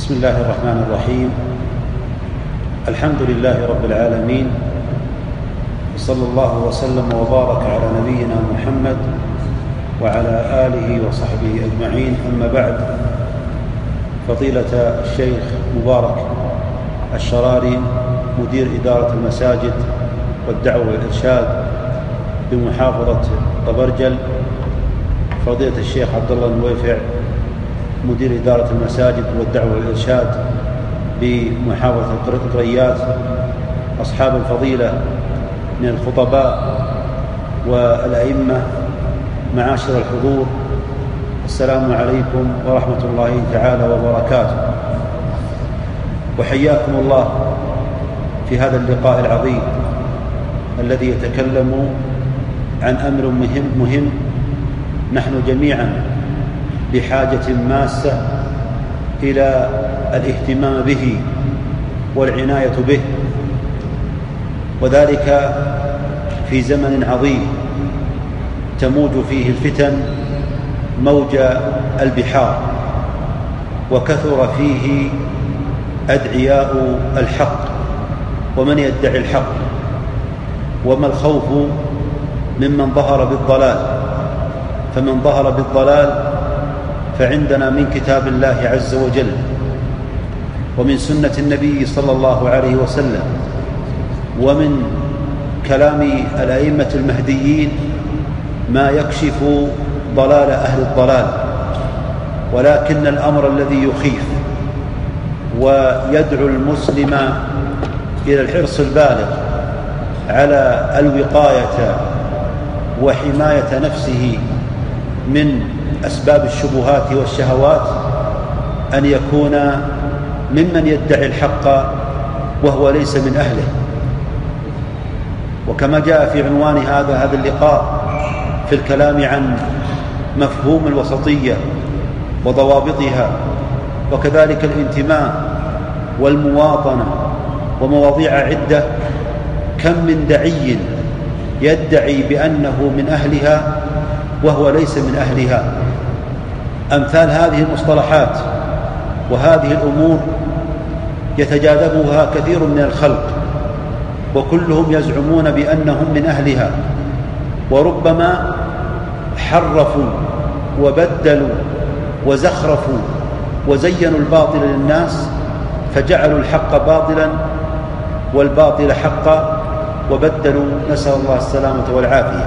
بسم الله الرحمن الرحيم. الحمد لله رب العالمين، صلى الله وسلم وبارك على نبينا محمد وعلى آله وصحبه أجمعين. أما بعد، فضيلة الشيخ مبارك الشراري مدير إدارة المساجد والدعوة والإرشاد بمحافظة طبرجل، فضيلة الشيخ عبد الله النويفع مدير إدارة المساجد والدعوة والإرشاد بمحافظة القريات، أصحاب الفضيلة من الخطباء والأئمة، معاشر الحضور، السلام عليكم ورحمة الله تعالى وبركاته. وحياكم الله في هذا اللقاء العظيم الذي يتكلم عن أمر مهم نحن جميعا بحاجة ماسة إلى الاهتمام به والعناية به، وذلك في زمن عظيم تموج فيه الفتن موج البحار، وكثر فيه أدعياء الحق ومن يدعي الحق. وما الخوف ممن ظهر بالضلال؟ فمن ظهر بالضلال فعندنا من كتاب الله عز وجل ومن سنة النبي صلى الله عليه وسلم ومن كلام الأئمة المهديين ما يكشف ضلال أهل الضلال. ولكن الأمر الذي يخيف ويدعو المسلم إلى الحرص البالغ على الوقاية وحماية نفسه من أسباب الشبهات والشهوات أن يكون ممن يدعي الحق وهو ليس من أهله. وكما جاء في عنوان هذا اللقاء في الكلام عن مفهوم الوسطية وضوابطها، وكذلك الانتماء والمواطنة ومواضيع عدة، كم من دعي يدعي بأنه من أهلها وهو ليس من أهلها. أمثال هذه المصطلحات وهذه الأمور يتجاذبها كثير من الخلق، وكلهم يزعمون بأنهم من أهلها، وربما حرفوا وبدلوا وزخرفوا وزينوا الباطل للناس، فجعلوا الحق باطلا والباطل حقا، وبدلوا، نسأل الله السلامة والعافية.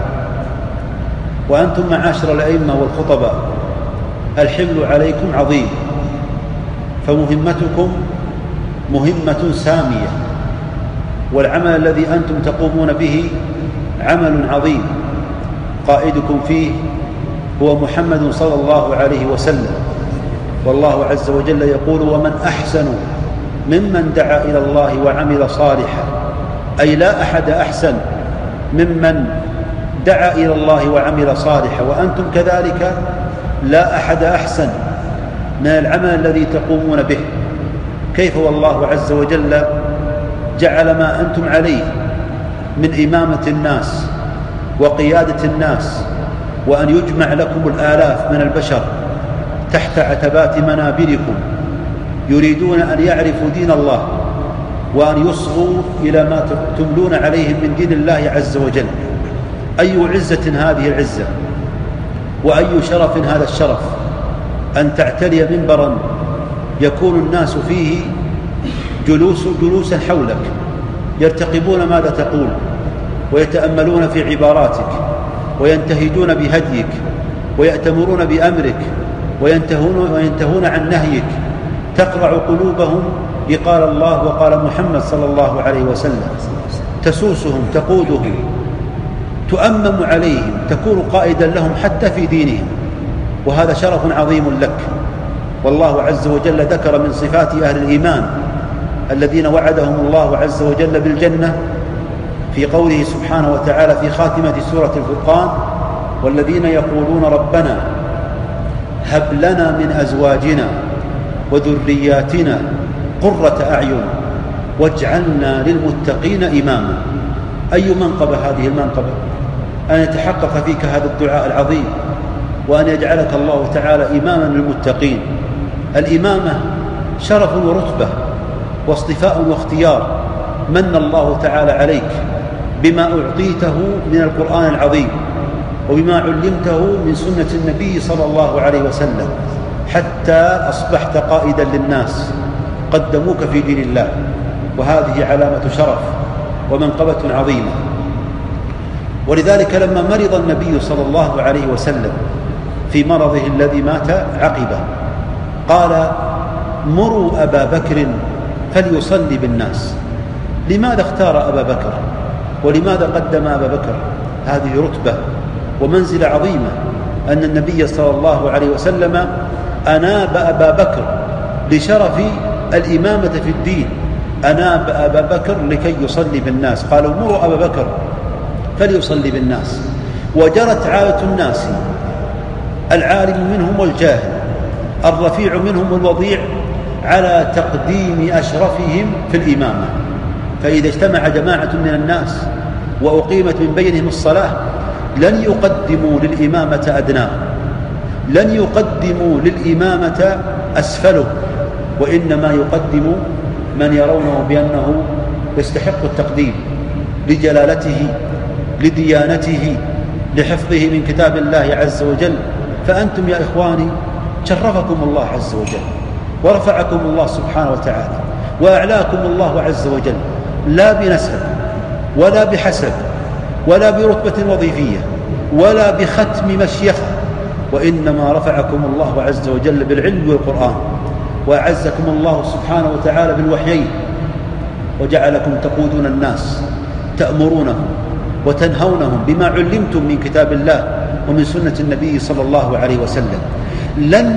وأنتم معاشر الأئمة والخطباء الحمل عليكم عظيم، فمهمتكم مهمة سامية، والعمل الذي أنتم تقومون به عمل عظيم قائدكم فيه هو محمد صلى الله عليه وسلم. والله عز وجل يقول: ومن أحسن ممن دعا إلى الله وعمل صالحا، أي لا أحد أحسن ممن دعا إلى الله وعمل صالحا، وأنتم كذلك لا أحد أحسن من العمل الذي تقومون به. كيف والله عز وجل جعل ما أنتم عليه من إمامة الناس وقيادة الناس، وأن يجمع لكم الآلاف من البشر تحت عتبات منابركم، يريدون أن يعرفوا دين الله وأن يصغوا إلى ما تملون عليهم من دين الله عز وجل. أي عزة هذه العزة، وأي شرف هذا الشرف، أن تعتلي منبرا يكون الناس فيه جلوسا حولك يرتقبون ماذا تقول، ويتأملون في عباراتك، وينتهجون بهديك، ويأتمرون بأمرك، وينتهون عن نهيك، تقرع قلوبهم بقال الله وقال محمد صلى الله عليه وسلم، تسوسهم، تقودهم، تؤمم عليهم، تكون قائدا لهم حتى في دينهم، وهذا شرف عظيم لك. والله عز وجل ذكر من صفات أهل الإيمان الذين وعدهم الله عز وجل بالجنة في قوله سبحانه وتعالى في خاتمة سورة الفرقان: والذين يقولون ربنا هب لنا من أزواجنا وذرياتنا قرة أعين واجعلنا للمتقين إماما. أي منقبة هذه المنقبة، أن يتحقق فيك هذا الدعاء العظيم، وأن يجعلك الله تعالى إماما للمتقين. الإمامة شرف ورتبة واصطفاء واختيار من الله تعالى عليك بما أعطيته من القرآن العظيم وبما علمته من سنة النبي صلى الله عليه وسلم، حتى أصبحت قائدا للناس قدموك في دين الله، وهذه علامة شرف ومنقبة عظيمة. ولذلك لما مرض النبي صلى الله عليه وسلم في مرضه الذي مات عقبه قال: مروا أبا بكر فليصلي بالناس. لماذا اختار أبا بكر؟ ولماذا قدم أبا بكر؟ هذه رتبة ومنزلة عظيمة، أن النبي صلى الله عليه وسلم أناب أبا بكر لشرف الإمامة في الدين، أناب أبا بكر لكي يصلي بالناس. قالوا: مروا أبا بكر فليصلي بالناس. وجرت عادة الناس، العالم منهم والجاهل، الرفيع منهم والوضيع، على تقديم أشرفهم في الإمامة. فإذا اجتمع جماعة من الناس وأقيمت من بينهم الصلاة لن يقدموا للإمامة أدناه، لن يقدموا للإمامة أسفله، وإنما يقدموا من يرونه بأنه يستحق التقديم لجلالته، لديانته، لحفظه من كتاب الله عز وجل. فأنتم يا إخواني شرفكم الله عز وجل ورفعكم الله سبحانه وتعالى وأعلاكم الله عز وجل، لا بنسب ولا بحسب ولا برتبة وظيفية ولا بختم مشيخة، وإنما رفعكم الله عز وجل بالعلم والقرآن، وأعزكم الله سبحانه وتعالى بالوحيين، وجعلكم تقودون الناس، تأمرونهم وتنهونهم بما علمتم من كتاب الله ومن سنة النبي صلى الله عليه وسلم. لن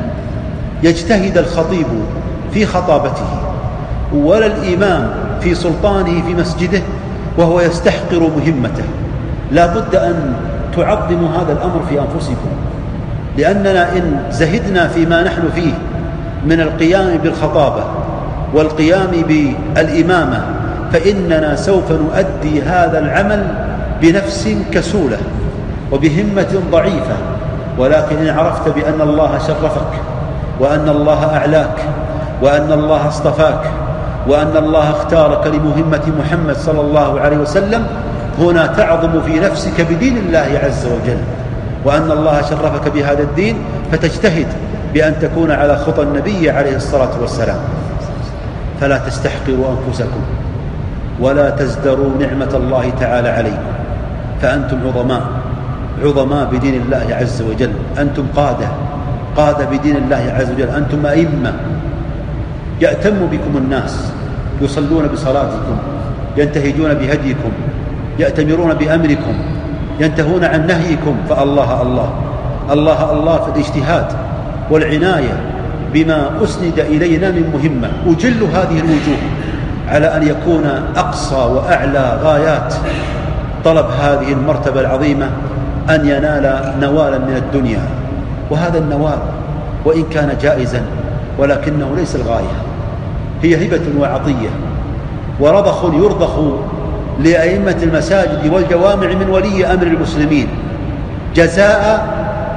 يجتهد الخطيب في خطابته ولا الإمام في سلطانه في مسجده وهو يستحقر مهمته. لا بد أن تعظموا هذا الأمر في أنفسكم، لأننا إن زهدنا فيما نحن فيه من القيام بالخطابة والقيام بالإمامة فإننا سوف نؤدي هذا العمل بنفس كسولة وبهمة ضعيفة. ولكن إن عرفت بأن الله شرفك وأن الله أعلاك وأن الله اصطفاك وأن الله اختارك لمهمة محمد صلى الله عليه وسلم، هنا تعظم في نفسك بدين الله عز وجل، وأن الله شرفك بهذا الدين، فتجتهد بأن تكون على خطى النبي عليه الصلاة والسلام. فلا تستحقروا أنفسكم ولا تزدروا نعمة الله تعالى عليكم، فأنتم عظماء بدين الله عز وجل، أنتم قادة بدين الله عز وجل، أنتم أئمة يأتم بكم الناس، يصلون بصلاتكم، ينتهجون بهديكم، يأتمرون بأمركم، ينتهون عن نهيكم. فالله الله الله الله في الاجتهاد والعناية بما أسند إلينا من مهمة. أجل هذه الوجوه على أن يكون أقصى وأعلى غايات طلب هذه المرتبة العظيمة أن ينال نوالا من الدنيا، وهذا النوال وإن كان جائزا ولكنه ليس الغاية، هي هبة وعطية ورضخ يرضخ لأئمة المساجد والجوامع من ولي أمر المسلمين جزاء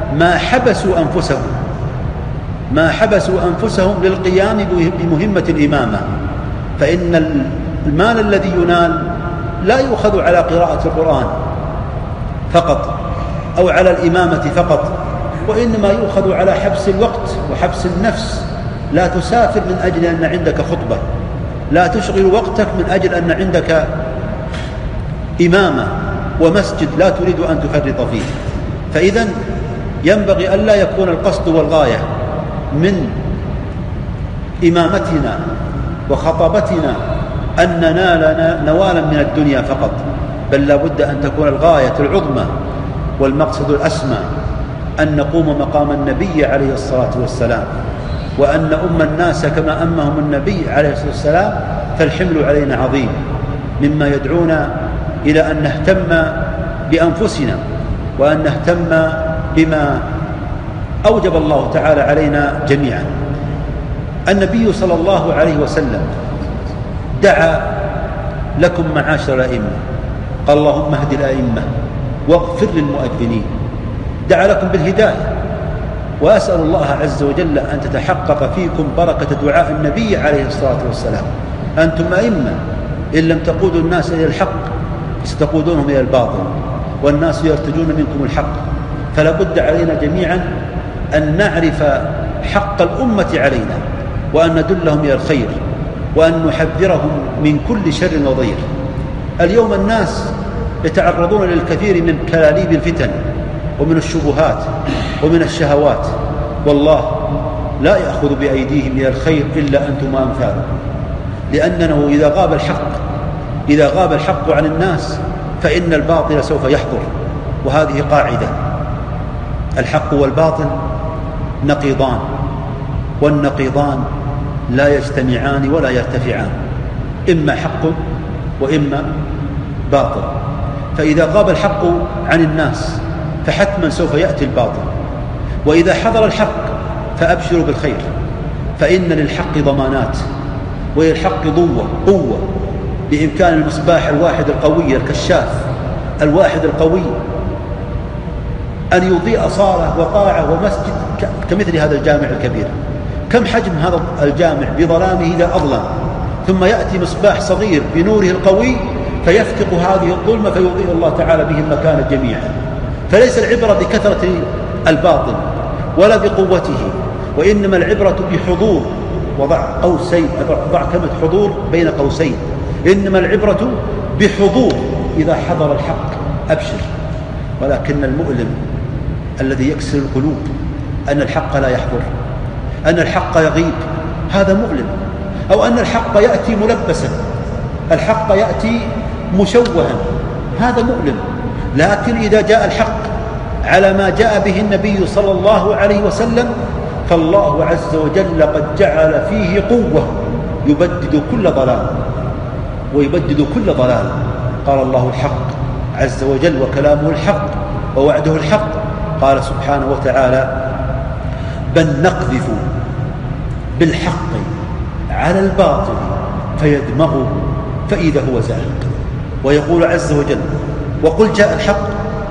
ما حبسوا أنفسهم للقيام بمهمة الإمامة. فإن المال الذي ينال لا يؤخذ على قراءة القرآن فقط أو على الإمامة فقط، وإنما يؤخذ على حبس الوقت وحبس النفس. لا تسافر من أجل أن عندك خطبة، لا تشغل وقتك من أجل أن عندك إمامة ومسجد لا تريد أن تفرط فيه. فإذن ينبغي أن لا يكون القصد والغاية من إمامتنا وخطابتنا أن ننال نوالا من الدنيا فقط، بل لا بد أن تكون الغاية العظمى والمقصد الأسمى أن نقوم مقام النبي عليه الصلاة والسلام، وأن الناس كما أمهم النبي عليه الصلاة والسلام. فالحمل علينا عظيم مما يدعونا إلى أن نهتم بأنفسنا وأن نهتم بما أوجب الله تعالى علينا جميعا. النبي صلى الله عليه وسلم دعا لكم معاشر الأئمة، قال: اللهم اهد الأئمة واغفر للمؤذنين. دعا لكم بالهداية، وأسأل الله عز وجل أن تتحقق فيكم بركة دعاء النبي عليه الصلاة والسلام. أنتم أئمة، إن لم تقودوا الناس إلى الحق ستقودونهم إلى الباطل، والناس يرتجون منكم الحق. فلا بد علينا جميعا أن نعرف حق الأمة علينا، وأن ندلهم إلى الخير، وأن نحذرهم من كل شر وضير. اليوم الناس يتعرضون للكثير من كلاليب الفتن ومن الشبهات ومن الشهوات، والله لا يأخذ بأيديهم إلى الخير إلا أنتم وأمثالكم، لأنه إذا غاب الحق عن الناس فإن الباطل سوف يحضر. وهذه قاعدة: الحق والباطل نقيضان، والنقيضان لا يجتمعان ولا يرتفعان، إما حق وإما باطل. فإذا غاب الحق عن الناس فحتما سوف يأتي الباطل، وإذا حضر الحق فأبشروا بالخير، فإن للحق ضمانات، وللحق قوة. بإمكان المصباح الواحد القوي الكشاف الواحد القوي أن يضيء صالة وقاعة ومسجد كمثل هذا الجامع الكبير. كم حجم هذا الجامع بظلامه إذا أظلم، ثم يأتي مصباح صغير بنوره القوي فيفتق هذه الظلمة فيضيء الله تعالى به المكان جميعا. فليس العبرة بكثرة الباطل ولا بقوته، وإنما العبرة بحضور. وضع كلمة حضور بين قوسين. إنما العبرة بحضور. إذا حضر الحق أبشر. ولكن المؤلم الذي يكسر القلوب أن الحق لا يحضر، أن الحق يغيب، هذا مؤلم. أو أن الحق يأتي ملبسا، الحق يأتي مشوها، هذا مؤلم. لكن إذا جاء الحق على ما جاء به النبي صلى الله عليه وسلم فالله عز وجل قد جعل فيه قوة يبدد كل ضلال ويبدد كل ضلال. قال الله الحق عز وجل وكلامه الحق ووعده الحق. قال سبحانه وتعالى: بل نقذف بالحق على الباطل فيدمغه فإذا هو زاهق. ويقول عز وجل: وقل جاء الحق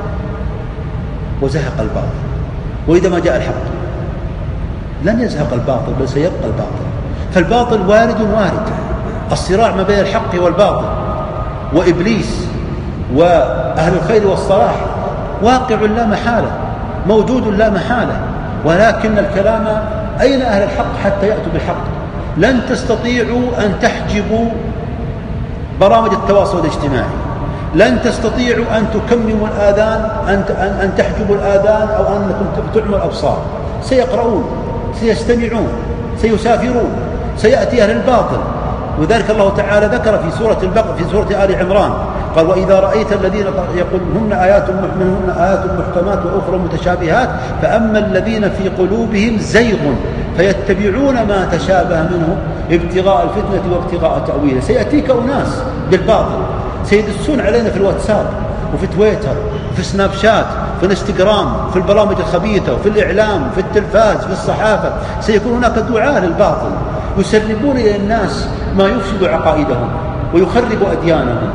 وزهق الباطل. وإذا ما جاء الحق لن يزهق الباطل بل سيبقى الباطل. فالباطل وارد. الصراع ما بين الحق والباطل وإبليس وأهل الخير والصلاح واقع لا محالة، موجود لا محالة. ولكن الكلام: أين أهل الحق حتى يأتوا بالحق؟ لن تستطيعوا أن تحجبوا برامج التواصل الاجتماعي، لن تستطيعوا أن تكمموا الآذان، أن تحجبوا الآذان، أو أنكم تعموا الأبصار. سيقرؤون، سيستمعون، سيسافرون، سيأتي أهل الباطل. وذلك الله تعالى ذكر في سورة آل عمران قال: وإذا رأيت الذين يقول منهن آيات محكمات وأخرى متشابهات فأما الذين في قلوبهم زيغ فيتبعون ما تشابه منه ابتغاء الفتنة وابتغاء تأويله. سيأتيك أناس بالباطل سيدسون علينا في الواتساب وفي تويتر وفي سناب شات في الانستغرام في البرامج الخبيثة وفي الإعلام في التلفاز في الصحافة. سيكون هناك دعاة للباطل يسربون إلى الناس ما يفسد عقائدهم ويخرب أديانهم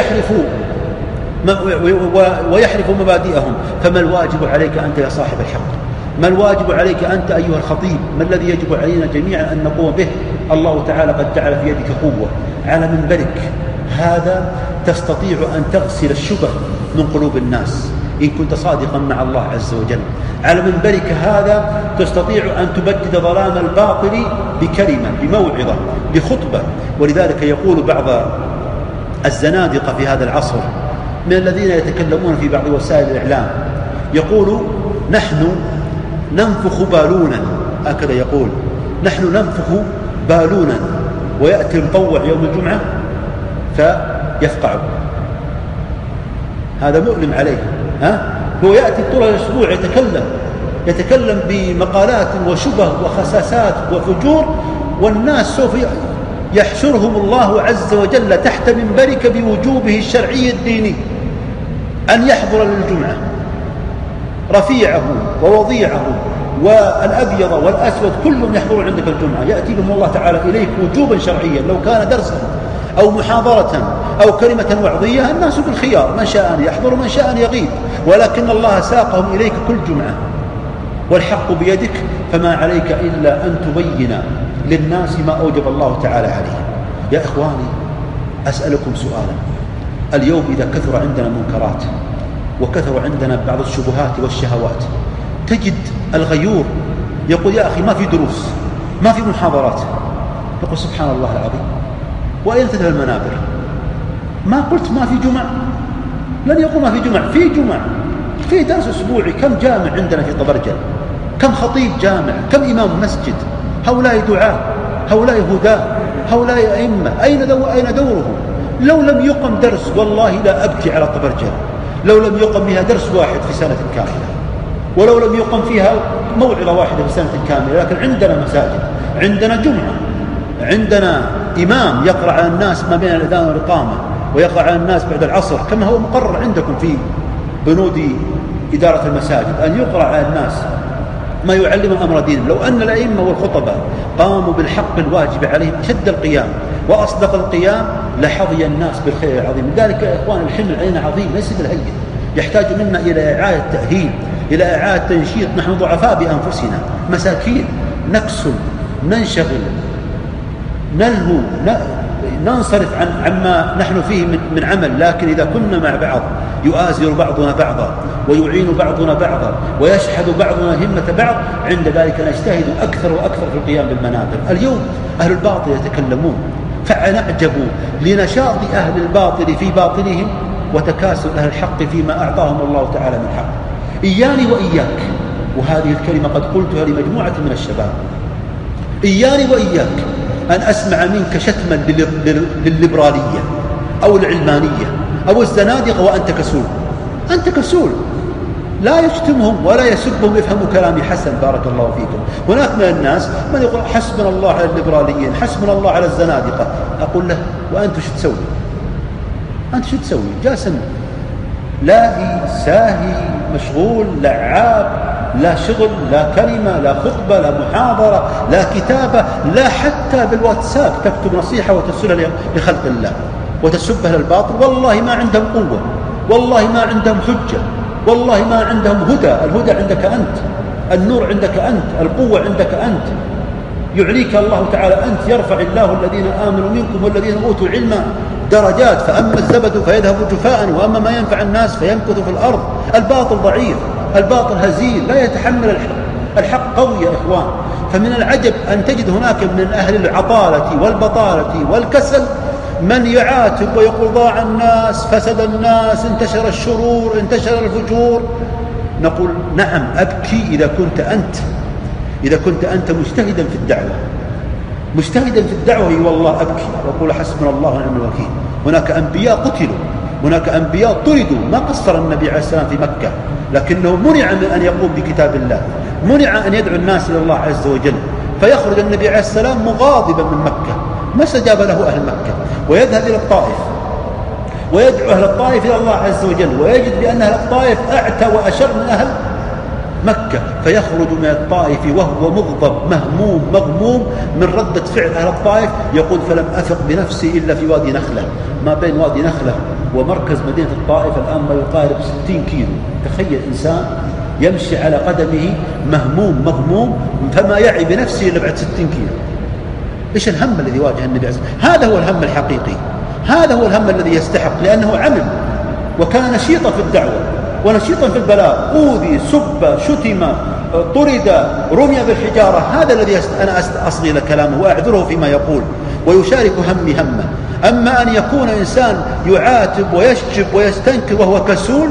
ويحرف مبادئهم. فما الواجب عليك أنت يا صاحب الحق؟ ما الواجب عليك أنت أيها الخطيب؟ ما الذي يجب علينا جميعا أن نقوم به؟ الله تعالى قد جعل في يدك قوة على منبرك هذا تستطيع أن تغسل الشبه من قلوب الناس إن كنت صادقا مع الله عز وجل. على منبرك هذا تستطيع أن تبدد ظلام الباطل بكلمة، بموعظة، بخطبة. ولذلك يقول بعض الزنادقة في هذا العصر من الذين يتكلمون في بعض وسائل الإعلام، يقول: نحن ننفخ بالونا. هكذا يقول: نحن ننفخ بالونا. ويأتي المطوع يوم الجمعة فيفقع. هذا مؤلم عليه. هو يأتي طول الأسبوع يتكلم بمقالات وشبه وخساسات وفجور، والناس سوف يحشرهم الله عز وجل تحت منبرك بوجوبه الشرعي الديني أن يحضر للجمعة رفيعه ووضيعه والأبيض والأسود كلهم يحضرون عندك الجمعة. يأتي بهم الله تعالى إليك وجوبا شرعيا. لو كان درسا أو محاضرة أو كلمة وعظية الناس بالخيار، من شاء أن يحضر ومن شاء أن يغيب، ولكن الله ساقهم إليك كل جمعة والحق بيدك، فما عليك إلا أن تبين للناس ما أوجب الله تعالى عليه. يا إخواني، أسألكم سؤالا. اليوم إذا كثر عندنا منكرات وكثر عندنا بعض الشبهات والشهوات، تجد الغيور يقول يا أخي ما في دروس، ما في محاضرات. يقول سبحان الله العظيم، وأين تذهب المنابر؟ ما قلت ما في جمع، لن يقول ما في جمع، في جمع، في درس أسبوعي. كم جامع عندنا في طبرجل؟ كم خطيب جامع؟ كم إمام مسجد؟ هؤلاء دعاء، هؤلاء هداة، هؤلاء أئمة، أين دورهم؟ لو لم يقم درس والله لا أبكي على طبرجل، لو لم يقم فيها درس واحد في سنة كاملة، ولو لم يقم فيها موعظة واحدة في سنة كاملة. لكن عندنا مساجد، عندنا جمعة، عندنا إمام يقرأ على الناس ما بين الأذان والإقامة، ويقرأ على الناس بعد العصر، كما هو مقرر عندكم في بنود إدارة المساجد، أن يقرأ على الناس ما يعلم أمر دينهم. لو أن الأئمة والخطباء قاموا بالحق الواجب عليهم أشد القيام وأصدق القيام لحظي الناس بالخير العظيم. لذلك يا إخوان الحمل علينا عظيم، ليس بالهين، يحتاج منا إلى إعادة تأهيل، إلى إعادة تنشيط. نحن ضعفاء بأنفسنا، مساكين، نكسل، ننشغل، نلهو، ننصرف عما نحن فيه من عمل. لكن إذا كنا مع بعض يؤازر بعضنا بعضا ويعين بعضنا بعضا ويشحذ بعضنا همة بعض، عند ذلك نجتهد أكثر وأكثر في القيام بالمنابر. اليوم أهل الباطل يتكلمون، فنعجب لنشاط أهل الباطل في باطلهم وتكاسل أهل الحق فيما أعطاهم الله تعالى من حق. إياني وإياك، وهذه الكلمة قد قلتها لمجموعة من الشباب، إياني وإياك أن أسمع منك شتما للليبرالية أو العلمانية أو الزنادقة وأنت كسول. أنت كسول، لا يشتمهم ولا يسبهم، يفهموا كلامي حسن بارك الله فيكم. هناك من الناس من يقول حسبنا الله على الليبراليين، حسبنا الله على الزنادقة. أقول له وأنت شو تسوي؟ أنت شو تسوي؟ جالس لاهي ساهي مشغول لعاب، لا شغل، لا كلمة، لا خطبة، لا محاضرة، لا كتابة، لا حتى بالواتساب تكتب نصيحة وترسلها لخلق الله وتسبها للباطل. والله ما عندهم قوة، والله ما عندهم حجة، والله ما عندهم هدى. الهدى عندك أنت، النور عندك أنت، القوة عندك أنت، يعليك الله تعالى أنت. يرفع الله الذين آمنوا منكم والذين أوتوا العلم درجات، فأما الزبد فيذهب جفاء وأما ما ينفع الناس فيمكث في الأرض. الباطل ضعيف، الباطل هزيل، لا يتحمل الحق. الحق قوي يا إخوان. فمن العجب أن تجد هناك من أهل العطالة والبطالة والكسل من يعاتب ويقول ضاع الناس، فسد الناس، انتشر الشرور، انتشر الفجور. نقول نعم، أبكي إذا كنت أنت مجتهدا في الدعوة، مجتهدا في الدعوة. والله أبكي وأقول حسبنا الله ونعم الوكيل. هناك أنبياء قتلوا، هناك أنبياء طردوا. ما قصر النبي عليه السلام في مكة، لكنه منع من أن يقوم بكتاب الله، منع أن يدعو الناس إلى الله عز وجل. فيخرج النبي عليه السلام مغاضبا من مكة، ما استجاب له أهل مكة، ويذهب إلى الطائف ويدعو أهل الطائف إلى الله عز وجل، ويجد بأن أهل الطائف أعتى وأشر من أهل مكة. فيخرج من الطائف وهو مغضب مهموم مغموم من ردة فعل أهل الطائف. يقول فلم أثق بنفسي إلا في وادي نخلة. ما بين وادي نخلة ومركز مدينة الطائف الآن ما يقارب 60 كيلو. تخيل إنسان يمشي على قدمه مهموم مغموم، فما يعي بنفسه إلا بعد 60 كيلو. إيش الهم الذي واجه النبي عليه الصلاة والسلام؟ هذا هو الهم الحقيقي، هذا هو الهم الذي يستحق، لأنه عمل وكان نشيطا في الدعوة ونشيطا في البلاغ. أوذي، سب، شتم، طرد، رمي بالحجارة. هذا الذي أنا أصغي لكلامه وأعذره فيما يقول ويشارك همي همه. أما أن يكون إنسان يعاتب ويشجب ويستنكر وهو كسول،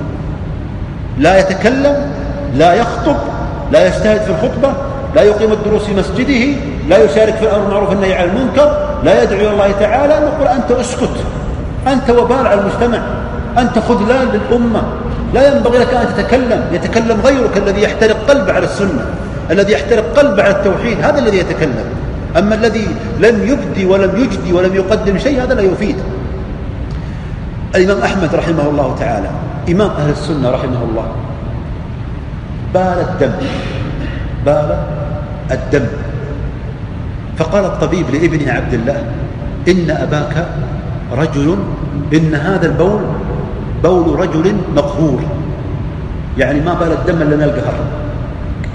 لا يتكلم، لا يخطب، لا يجتهد في الخطبة، لا يقيم الدروس في مسجده، لا يشارك في الأمر بالمعروف والنهي عن المنكر، لا يدعو إلى الله تعالى، نقول أنت اسكت، أنت وبال على المجتمع، أنت خذلان للأمة، لا ينبغي لك أن تتكلم. يتكلم غيرك الذي يحترق قلبه على السنة، الذي يحترق قلبه على التوحيد، هذا الذي يتكلم. أما الذي لم يبدي ولم يجدي ولم يقدم شيء هذا لا يفيد. الإمام أحمد رحمه الله تعالى إمام أهل السنة رحمه الله بال الدم فقال الطبيب لابن عبد الله إن أباك رجل، إن هذا البول بول رجل مقهور، يعني ما بال الدم إلا القهر.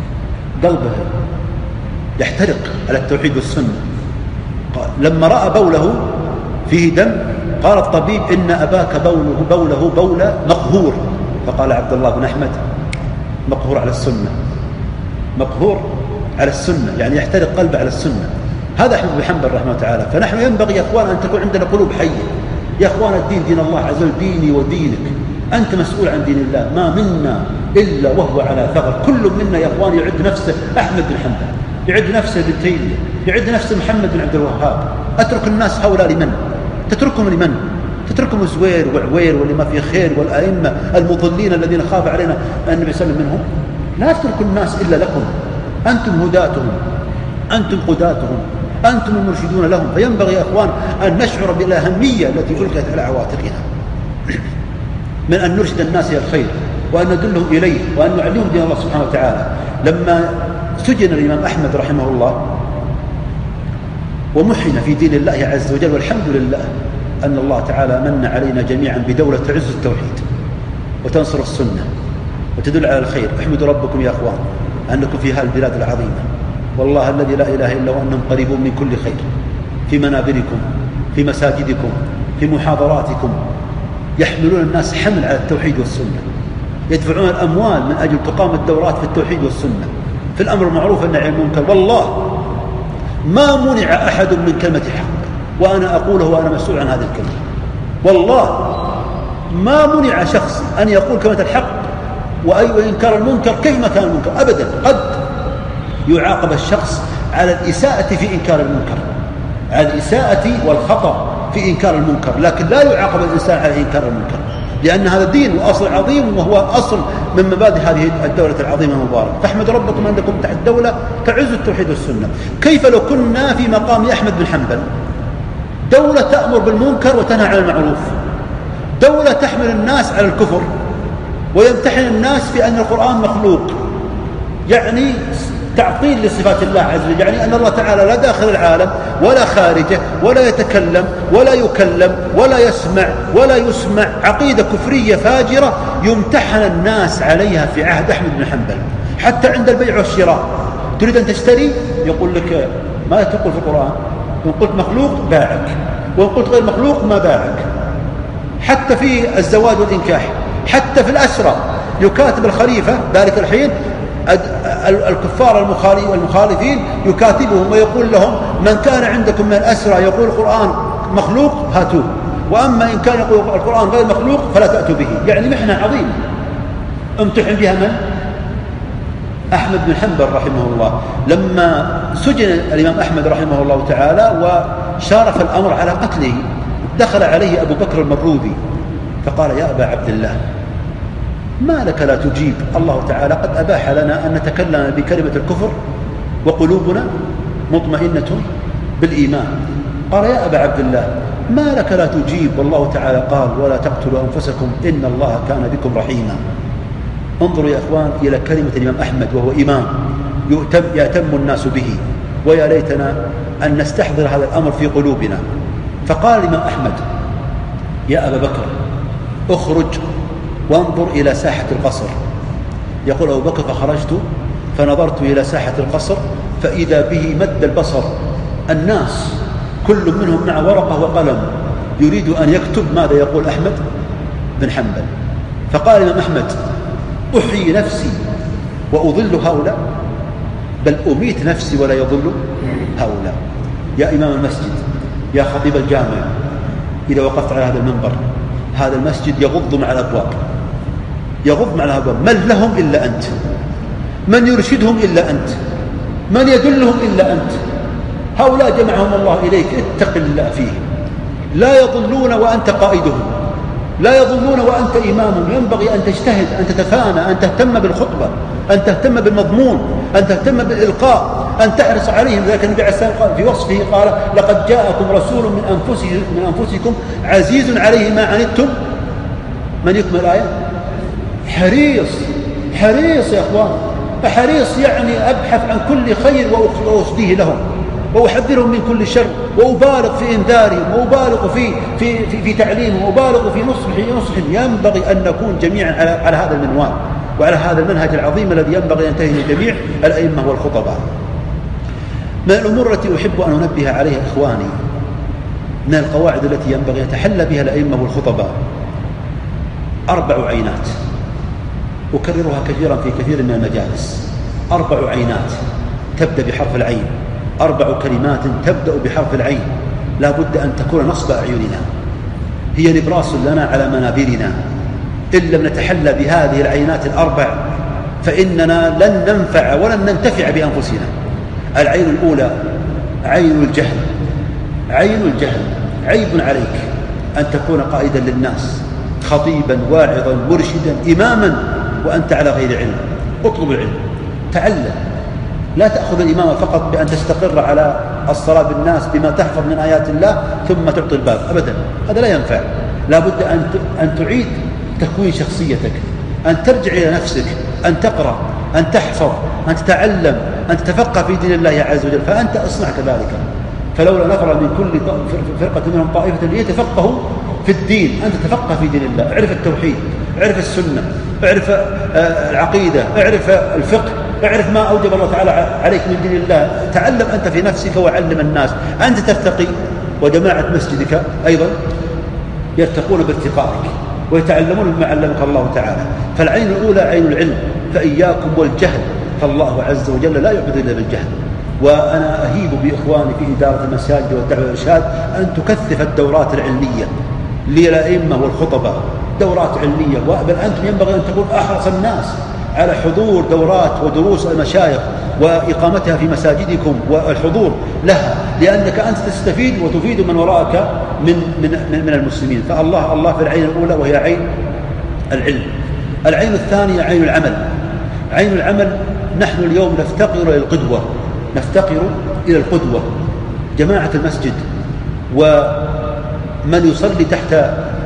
قلبه يحترق على التوحيد والسنة. لما رأى بوله فيه دم قال الطبيب إن أباك بوله بول مقهور. فقال عبد الله بن أحمد مقهور على السنة، مقهور على السنة، يعني يحترق قلبه على السنة. هذا أحمد بن حنبل رحمه الله تعالى. فنحن ينبغي يا أخوان أن تكون عندنا قلوب حية. يا أخوان الدين دين الله عز وجل، ديني ودينك، أنت مسؤول عن دين الله، ما منا إلا وهو على ثغر. كل منا يا أخوان يعد نفسه أحمد بن حنبل، يعد نفسه ابن تيمية، يعد نفسه محمد بن عبد الوهاب. أترك الناس هؤلاء لمن؟ تتركهم لمن؟ تتركهم زوير وعوير واللي ما فيه خير والأئمة المضلين الذين خاف علينا النبي صلى الله عليه وسلم منهم. لا تتركوا الناس إلا لكم، أنتم هداتهم، أنتم قداتهم، أنتم المرشدون لهم. فينبغي يا أخوان أن نشعر بالأهمية التي ألقت على عواتقنا من أن نرشد الناس إلى الخير وأن ندلهم إليه وأن نعلمهم دين الله سبحانه وتعالى. لما سجن الإمام أحمد رحمه الله ومحن في دين الله عز وجل، والحمد لله أن الله تعالى من علينا جميعا بدولة تعز التوحيد وتنصر السنة وتدل على الخير. احمدوا ربكم يا أخوان أنكم في هذه البلاد العظيمة، والله الذي لا إله إلا هو أنهم قريبون من كل خير، في منابركم، في مساجدكم، في محاضراتكم، يحملون الناس حمل على التوحيد والسنة، يدفعون الأموال من أجل تقام الدورات في التوحيد والسنة، في الأمر المعروف والنهي عن المنكر. والله ما منع أحد من كلمة حق، وأنا أقوله وأنا مسؤول عن هذه الكلمة. والله ما منع شخص أن يقول كلمة الحق وإنكار المنكر كيف كان المنكر أبدا. قد يعاقب الشخص على الإساءة في إنكار المنكر، على الإساءة والخطأ في إنكار المنكر، لكن لا يعاقب الإنسان على إنكار المنكر، لأن هذا دين وأصل عظيم وهو أصل من مبادئ هذه الدولة العظيمة المباركة. فاحمد ربكم أنكم تحت دولة تعز التوحيد والسنة. كيف لو كنا في مقام أحمد بن حنبل، دولة تأمر بالمنكر وتنهى عن المعروف، دولة تحمل الناس على الكفر ويمتحن الناس في أن القرآن مخلوق، يعني تعطيل لصفات الله عز وجل، يعني أن الله تعالى لا داخل العالم ولا خارجه، ولا يتكلم ولا يكلم ولا يسمع ولا يسمع. عقيدة كفرية فاجرة يمتحن الناس عليها في عهد أحمد بن حنبل. حتى عند البيع والشراء تريد أن تشتري يقول لك ماذا تقول في القرآن؟ إن قلت مخلوق باعك، وإن قلت غير مخلوق ما باعك. حتى في الزواج والإنكاح، حتى في الأسرة يكاتب الخليفة ذلك الحين الكفار المخالفين يكاتبهم ويقول لهم من كان عندكم من الأسرى يقول القرآن مخلوق هاتوه، وأما إن كان يقول القرآن غير مخلوق فلا تأتوا به. يعني محنة عظيمة امتحن بها من؟ أحمد بن حنبل رحمه الله. لما سجن الإمام أحمد رحمه الله تعالى وشارف الأمر على قتله، دخل عليه أبو بكر المروذي فقال يا أبا عبد الله ما لك لا تجيب؟ الله تعالى قد أباح لنا أن نتكلم بكلمة الكفر وقلوبنا مطمئنة بالإيمان. قال يا أبا عبد الله ما لك لا تجيب؟ والله تعالى قال ولا تقتلوا أنفسكم إن الله كان بكم رحيما. انظروا يا أخوان إلى كلمة الإمام أحمد وهو إمام يأتم الناس به، ويا ليتنا أن نستحضر هذا الأمر في قلوبنا. فقال الإمام أحمد يا أبا بكر اخرج وانظر إلى ساحة القصر. يقول أبو بكر فخرجت فنظرت إلى ساحة القصر فإذا به مد البصر الناس كل منهم مع ورقة وقلم يريد أن يكتب ماذا يقول أحمد بن حنبل. فقال الإمام أحمد أحيي نفسي وأضل هؤلاء، بل أميت نفسي ولا يضل هؤلاء. يا إمام المسجد، يا خطيب الجامع، إذا وقفت على هذا المنبر، هذا المسجد يغض مع الأبواب، يغض مع الأبواب. من لهم إلا أنت، من يرشدهم إلا أنت، من يدلهم إلا أنت. هؤلاء جمعهم الله إليك، اتق الله فيهم. لا يضلون وأنت قائدهم، لا يضلون وأنت إمامهم. ينبغي أن تجتهد، أن تتفانى، أن تهتم بالخطبة، أن تهتم بالمضمون، أن تهتم بالإلقاء، أن تحرص عليهم. ذلك النبي عليه الصلاة والسلام في وصفه قال لقد جاءكم رسول من أنفسكم عزيز عليه ما عنتم. من يكمل الآية؟ حريص، حريص يا أخوان، حريص يعني أبحث عن كل خير وأصديه لهم وأحذرهم من كل شر، وأبالغ في إنذارهم، وأبالغ في تعليمهم، وأبالغ في نصحهم. ينبغي أن نكون جميعا على هذا المنوال. وعلى هذا المنهج العظيم الذي ينبغي أن ينتهي جميع الأئمة والخطباء. من الأمور التي أحب أن أنبه عليها إخواني من القواعد التي ينبغي أن يتحلى بها الأئمة والخطباء 4 عينات، أكررها كثيرا في كثير من المجالس. 4 عينات تبدأ بحرف العين، 4 كلمات تبدأ بحرف العين لا بد أن تكون نصب أعيننا، هي نبراس لنا على منابرنا. إن لم نتحلى بهذه العينات ال4 فإننا لن ننفع ولن ننتفع بأنفسنا. العين الأولى عين الجهل. عين الجهل، عيب عليك أن تكون قائدا للناس، خطيبا واعظا مرشدا إماما وأنت على غير علم. اطلب العلم، تعلم، لا تأخذ الإمامة فقط بأن تستقر على الصلاة بالناس بما تحفظ من آيات الله ثم تعطي الباب، أبدا، هذا لا ينفع. لا بد أن تعيد تكوين شخصيتك، أن ترجع إلى نفسك، أن تقرأ، أن تحفظ، أن تتعلم، أن تتفقه في دين الله عز وجل، فأنت أصنع كذلك. فلولا نفر من كل فرقة منهم طائفة ليتفقهوا في الدين، أنت تتفقه في دين الله، اعرف التوحيد، اعرف السنة، اعرف العقيدة، اعرف الفقه، اعرف ما أوجب الله تعالى عليك من دين الله، تعلم أنت في نفسك وعلم الناس. أنت ترتقي وجماعة مسجدك أيضا يرتقون بارتقائك ويتعلمون مما علمك الله تعالى. فالعين الأولى عين العلم، فإياكم والجهل، فالله عز وجل لا يعبد إلا بالجهل. وأنا أهيب بإخواني في إدارة المساجد والدعوة والإرشاد أن تكثف الدورات العلمية للأئمة والخطباء، دورات علمية، بل أنتم ينبغي أن تكون أحرص الناس على حضور دورات ودروس المشايخ وإقامتها في مساجدكم والحضور لها، لأنك أنت تستفيد وتفيد من وراءك من المسلمين. فالله في العين الأولى وهي عين العلم. العين الثانية عين العمل. عين العمل، نحن اليوم نفتقر إلى القدوة، نفتقر إلى القدوة. جماعة المسجد ومن يصلي تحت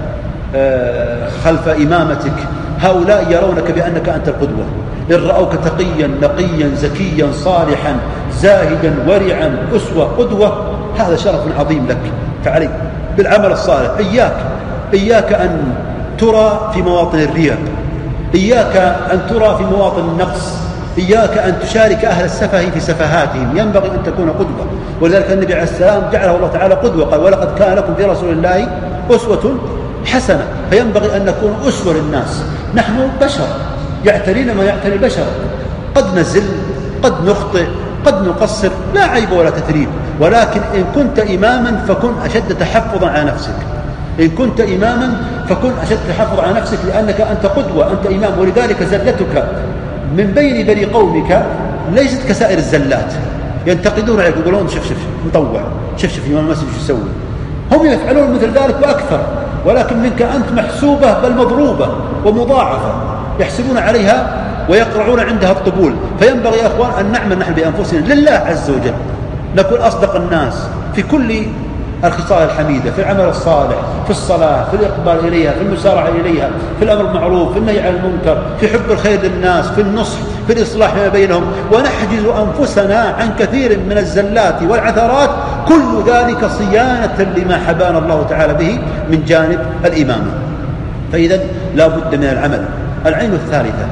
خلف إمامتك هؤلاء يرونك بأنك أنت القدوة. إن رأوك تقيا نقيا زكيا صالحا زاهدا ورعا أسوة قدوة، هذا شرف عظيم لك. فعليك بالعمل الصالح. إياك أن ترى في مواطن الرياء، إياك أن ترى في مواطن النقص، إياك أن تشارك أهل السفه في سفهاتهم. ينبغي أن تكون قدوة، ولذلك النبي عليه السلام جعله الله تعالى قدوة، قال ولقد كان لكم في رسول الله أسوة حسنة. فينبغي أن نكون أسوة للناس. نحن بشر يعترينا ما يعتري البشر، قد نزل، قد نخطئ، قد نقصر، لا عيب ولا تثريب، ولكن إن كنت إماما فكن أشد تحفظا على نفسك. إن كنت إماما فكن أشد تحفظا على نفسك، لأنك أنت قدوة، أنت إمام. ولذلك زلتك من بين بني قومك ليست كسائر الزلات، ينتقدون عليك يقولون شوف مطوع، شوف إمام المسجد شو يسوي. هم يفعلون مثل ذلك وأكثر، ولكن منك أنت محسوبة بل مضروبة ومضاعفة، يحسبون عليها ويقرعون عندها الطبول. فينبغي يا أخوان أن نعمل نحن بأنفسنا لله عز وجل، نكون أصدق الناس في كل الخصال الحميدة، في العمل الصالح، في الصلاة، في الإقبال إليها، في المسارعة إليها، في الأمر بالمعروف، في النهي عن المنكر، في حب الخير للناس، في النصح، في الإصلاح ما بينهم، ونحجز أنفسنا عن كثير من الزلات والعثرات، كل ذلك صيانة لما حبانا الله تعالى به من جانب الإمامة. فإذا لا بد من العمل. العين الثالثة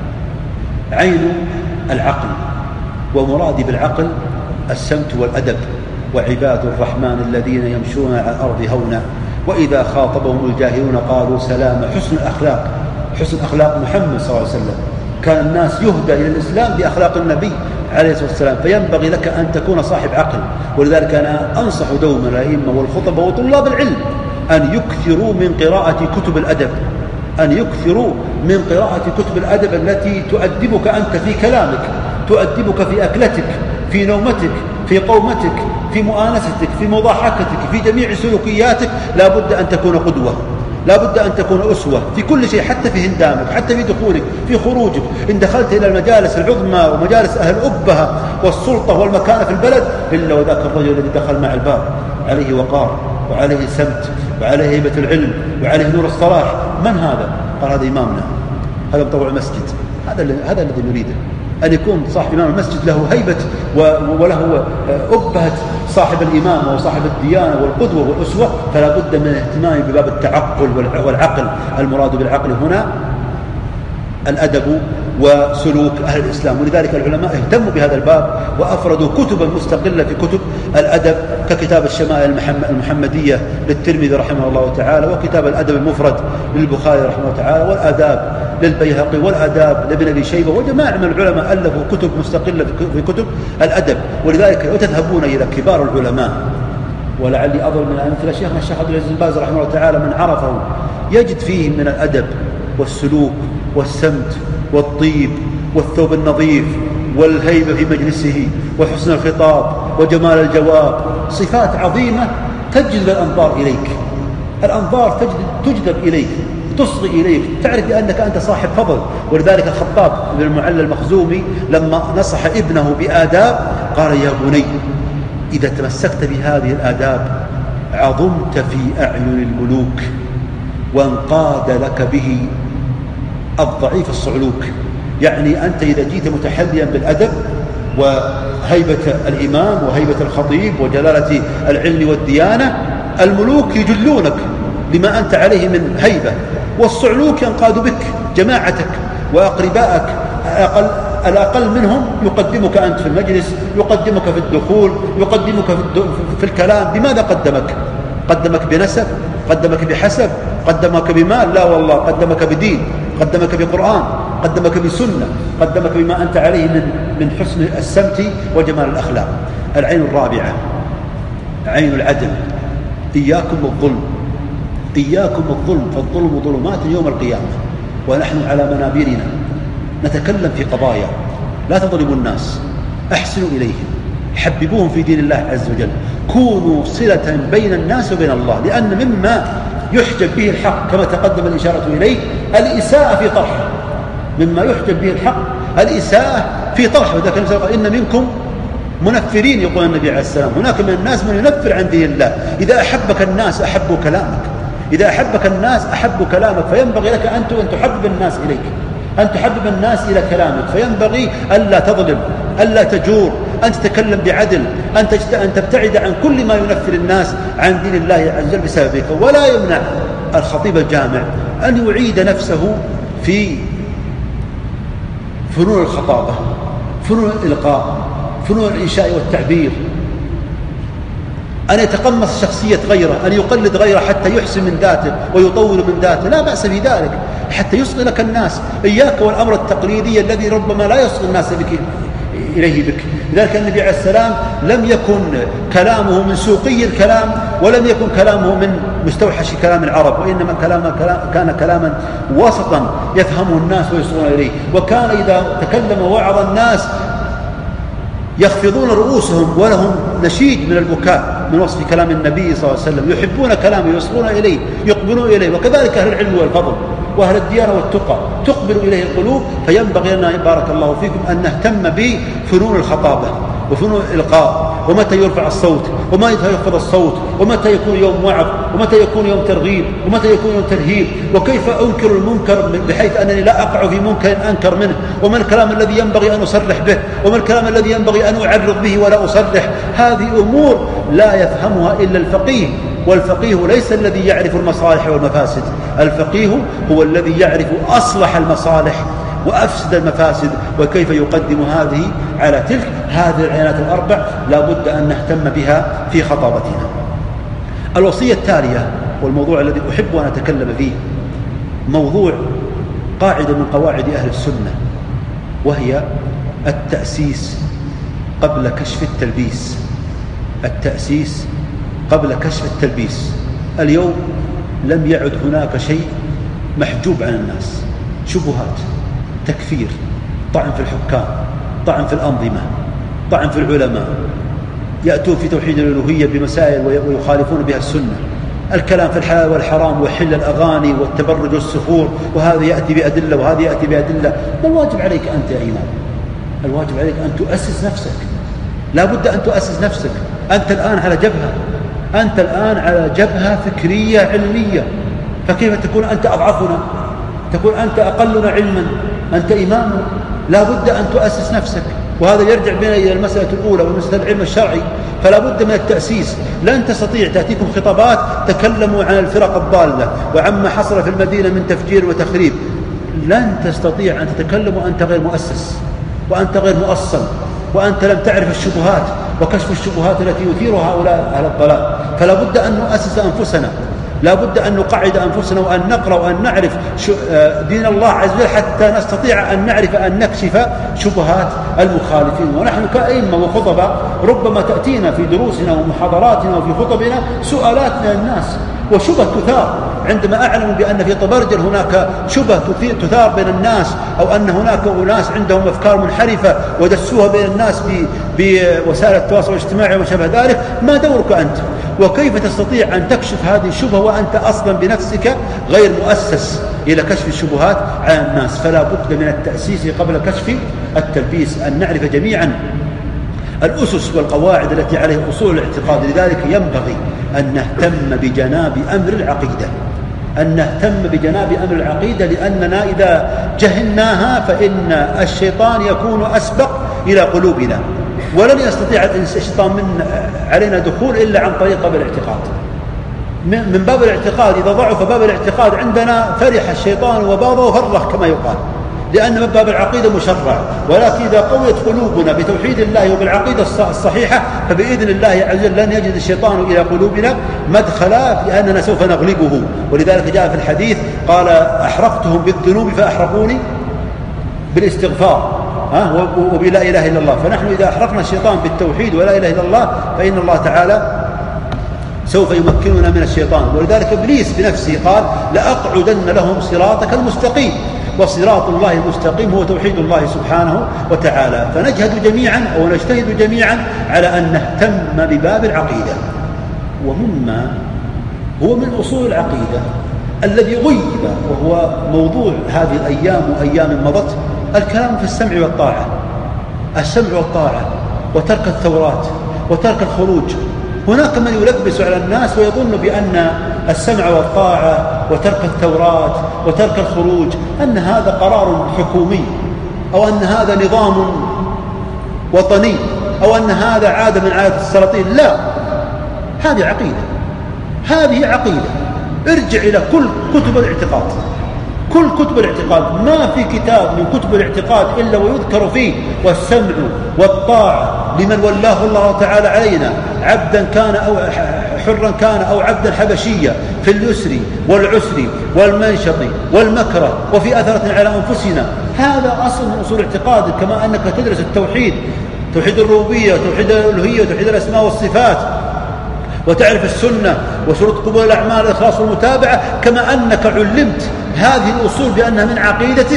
عين العقل، ومرادي بالعقل السمت والأدب. وعباد الرحمن الذين يمشون على الأرض هونا وإذا خاطبهم الجاهلون قالوا سلاما. حسن الأخلاق، حسن أخلاق محمد صلى الله عليه وسلم. كان الناس يهدى إلى الإسلام بأخلاق النبي عليه الصلاة والسلام. فينبغي لك أن تكون صاحب عقل. ولذلك أنا أنصح دوما الأئمة والخطبة وطلاب العلم أن يكثروا من قراءة كتب الأدب، أن يكثروا من قراءة كتب الأدب التي تؤدبك أنت في كلامك، تؤدبك في أكلتك، في نومتك، في قومتك، في مؤانستك، في مضاحكتك، في جميع سلوكياتك. لا بد أن تكون قدوة، لا بد أن تكون أسوة في كل شيء، حتى في هندامك، حتى في دخولك، في خروجك. إن دخلت إلى المجالس العظمى ومجالس أهل الأبهة والسلطة والمكانة في البلد، إلا وذاك الرجل الذي دخل مع الباب عليه وقار وعليه سمت وعليه هيبة العلم وعليه نور الصلاح. من هذا؟ قال هذا إمامنا، هذا مطوع المسجد. هذا الذي نريده، أن يكون صاحب إمام المسجد له هيبة وله أبهة صاحب الإمامة وصاحب الديانة والقدوة والأسوة. فلا بد من الاهتمام بباب التعقل والعقل. المراد بالعقل هنا الأدب وسلوك أهل الإسلام. ولذلك العلماء اهتموا بهذا الباب وأفردوا كتبا مستقلة في كتب الأدب، ككتاب الشمائل المحمدية للترمذي رحمه الله تعالى، وكتاب الأدب المفرد للبخاري رحمه الله تعالى، والآداب للبيهقي، والآداب لابن أبي شيبة، وجماعة من العلماء ألفوا كتب مستقلة في كتب الأدب. ولذلك لو تذهبون إلى كبار العلماء، ولعلي أضرب من أمثلة شيخنا الشيخ عبد العزيز بن باز رحمه الله تعالى، من عرفه يجد فيه من الأدب والسلوك والسمت والطيب والثوب النظيف والهيبة في مجلسه وحسن الخطاب وجمال الجواب، صفات عظيمة تجذب الأنظار إليك، الأنظار تجذب إليك، تصغي إليك، تعرف بأنك أنت صاحب فضل. ولذلك الخطاب بن المعلى المخزومي لما نصح ابنه بآداب قال: يا بني إذا تمسكت بهذه الآداب عظمت في أعين الملوك، وانقاد لك به الضعيف الصعلوك. يعني أنت إذا جيت متحليا بالأدب وهيبة الإمام وهيبة الخطيب وجلالة العلم والديانة، الملوك يجلونك لما أنت عليه من هيبة، والصعلوك ينقاد بك، جماعتك وأقربائك الأقل منهم يقدمك أنت في المجلس، يقدمك في الدخول، يقدمك في الكلام. بماذا قدمك؟ قدمك بنسب؟ قدمك بحسب؟ قدمك بمال؟ لا والله، قدمك بدين، قدمك بقرآن، قدمك بسنة، قدمك بما أنت عليه من حسن السمت وجمال الأخلاق. العين الرابعة عين العدل. إياكم الظلم، إياكم الظلم، فالظلم ظلمات يوم القيامة. ونحن على منابرنا نتكلم في قضايا. لا تظلموا الناس، أحسنوا إليهم، حببوهم في دين الله عز وجل، كونوا صلة بين الناس وبين الله. لأن مما يحجب به الحق كما تقدم الإشارة إليه الإساءة في طرحه، مما يحجب به الحق الإساءة في طرحه. وذلك إن منكم منفرين، يقول النبي عليه السلام، هناك من الناس من ينفر عن دين الله. إذا أحبك الناس أحبوا كلامك، إذا أحبك الناس أحبوا كلامك، فينبغي لك أن تحبب الناس إليك، أن تحبب الناس إلى كلامك. فينبغي ألا تظلم، ألا تجور، أن تتكلم بعدل، أن تبتعد عن كل ما ينفر الناس عن دين الله عز وجل بسببك. ولا يمنع الخطيب الجامع أن يعيد نفسه في فنون الخطابة، فنون الإلقاء، فنون الإنشاء والتعبير، أن يتقمص شخصية غيره، أن يقلد غيره حتى يحسن من ذاته ويطور من ذاته، لا بأس في ذلك حتى يصغي لك الناس. إياك والأمر التقليدي الذي ربما لا يصغي الناس إليه بك. لذلك النبي عليه السلام لم يكن كلامه من سوقي الكلام، ولم يكن كلامه من مستوحش كلام العرب، وإنما كان كلاما وسطا يفهمه الناس ويصغون إليه. وكان إذا تكلم ووعظ الناس يخفضون رؤوسهم ولهم نشيج من البكاء من وصف كلام النبي صلى الله عليه وسلم، يحبون كلامه، يصغون إليه، يقبلون إليه. وكذلك أهل العلم والفضل وأهل الديانة والتقى تقبل إليه القلوب. فينبغي لنا بارك الله فيكم أن نهتم بفنون الخطابة وفنون الإلقاء، ومتى يرفع الصوت ومتى يخفض الصوت، ومتى يكون يوم وعظ ومتى يكون يوم ترغيب ومتى يكون يوم ترهيب، وكيف أنكر المنكر بحيث أنني لا أقع في منكر أنكر منه، وما الكلام الذي ينبغي أن أصرح به، وما الكلام الذي ينبغي أن أعرض به ولا أصرح. هذه أمور لا يفهمها إلا الفقيه، والفقيه ليس الذي يعرف المصالح والمفاسد، الفقيه هو الذي يعرف أصلح المصالح وأفسد المفاسد، وكيف يقدم هذه على تلك. هذه العينات الأربع لا بد أن نهتم بها في خطابتنا. الوصية التالية والموضوع الذي أحب أن أتكلم فيه موضوع قاعدة من قواعد أهل السنة، وهي التأسيس قبل كشف التلبيس. التأسيس قبل كشف التلبيس. اليوم لم يعد هناك شيء محجوب عن الناس، شبهات، تكفير، طعن في الحكام، طعن في الأنظمة، طعن في العلماء، يأتون في توحيد الألوهية بمسائل ويخالفون بها السنة، الكلام في الحلال والحرام وحل الأغاني والتبرج والسفور، وهذا يأتي بأدلة وهذا يأتي بأدلة. ما الواجب عليك أنت يا إمام؟ الواجب عليك أن تؤسس نفسك، لا بد أن تؤسس نفسك. أنت الآن على جبهة، أنت الآن على جبهة فكرية علمية، فكيف تكون أنت أضعفنا؟ تكون أنت أقلنا علما، أنت إمامنا. لا بد أن تؤسس نفسك، وهذا يرجع بنا إلى المسألة الأولى ومسألة العلم الشرعي. فلا بد من التأسيس. لن تستطيع تأتيكم خطابات تكلموا عن الفرق الضالة وعما حصل في المدينة من تفجير وتخريب، لن تستطيع أن تتكلم وأنت غير مؤسس وأنت غير مؤصل وأنت لم تعرف الشبهات وكشف الشبهات التي يثيرها هؤلاء أهل الضلال. فلا بد أن نؤسس أنفسنا، لا بد أن نقعد أنفسنا وأن نقرأ وأن نعرف دين الله عز وجل حتى نستطيع أن نعرف أن نكشف شبهات المخالفين. ونحن كأئمة وخطباء ربما تأتينا في دروسنا ومحاضراتنا وفي خطبنا سؤالات من الناس وشبه تثار عندما أعلم بأن في طبرجل هناك شبه تثار بين الناس، أو أن هناك أناس عندهم أفكار منحرفة ودسوها بين الناس بوسائل التواصل الاجتماعي وما شابه ذلك. ما دورك أنت؟ وكيف تستطيع أن تكشف هذه الشبهة وأنت أصلا بنفسك غير مؤسس إلى كشف الشبهات على الناس؟ فلا بد من التأسيس قبل كشف التلبيس، أن نعرف جميعا الأسس والقواعد التي عليها أصول الاعتقاد. لذلك ينبغي أن نهتم بجناب أمر العقيدة، أن نهتم بجناب أمر العقيدة، لأننا إذا جهلناها فإن الشيطان يكون أسبق إلى قلوبنا، ولن يستطيع الشيطان علينا دخول إلا عن طريق باب الاعتقاد. من باب الاعتقاد إذا ضعف باب الاعتقاد عندنا فرح الشيطان وباض وفرح كما يقال، لأن باب العقيدة مشرع. ولكن إذا قويت قلوبنا بتوحيد الله وبالعقيدة الصحيحة فبإذن الله عز وجل لن يجد الشيطان إلى قلوبنا مدخلا، لأننا سوف نغلبه. ولذلك جاء في الحديث قال أحرقتهم بالذنوب فأحرقوني بالاستغفار وبلا إله إلا الله. فنحن إذا أحرقنا الشيطان بالتوحيد ولا إله إلا الله فإن الله تعالى سوف يمكننا من الشيطان. ولذلك إبليس بنفسه قال لأقعدن لهم صراطك المستقيم، وصراط الله المستقيم هو توحيد الله سبحانه وتعالى. فنجهد جميعا أو نجتهد جميعا على أن نهتم بباب العقيدة. ومما هو من أصول العقيدة الذي غيب وهو موضوع هذه الأيام وأيام مضت الكلام في السمع والطاعة، السمع والطاعة وترك الثورات وترك الخروج. هناك من يلبس على الناس ويظن بأن السمع والطاعة وترك الثورات وترك الخروج أن هذا قرار حكومي، أو أن هذا نظام وطني، أو أن هذا عادة من عادات السلاطين. لا، هذه عقيدة، هذه عقيدة. ارجع إلى كل كتب الاعتقاد، كل كتب الاعتقاد ما في كتاب من كتب الاعتقاد إلا ويذكر فيه والسمع والطاعة لمن ولاه الله تعالى علينا، عبدا كان أو حرا كان أو عبدا حبشيا، في اليسر والعسر والمنشط والمكره وفي أثرة على أنفسنا. هذا أصل من أصول الاعتقاد. كما أنك تدرس التوحيد، توحيد الربوبية وتوحيد الألوهية وتوحيد الأسماء والصفات، وتعرف السنة وشروط قبول الأعمال الإخلاص والمتابعة، كما أنك علمت هذه الأصول بأنها من عقيدتك،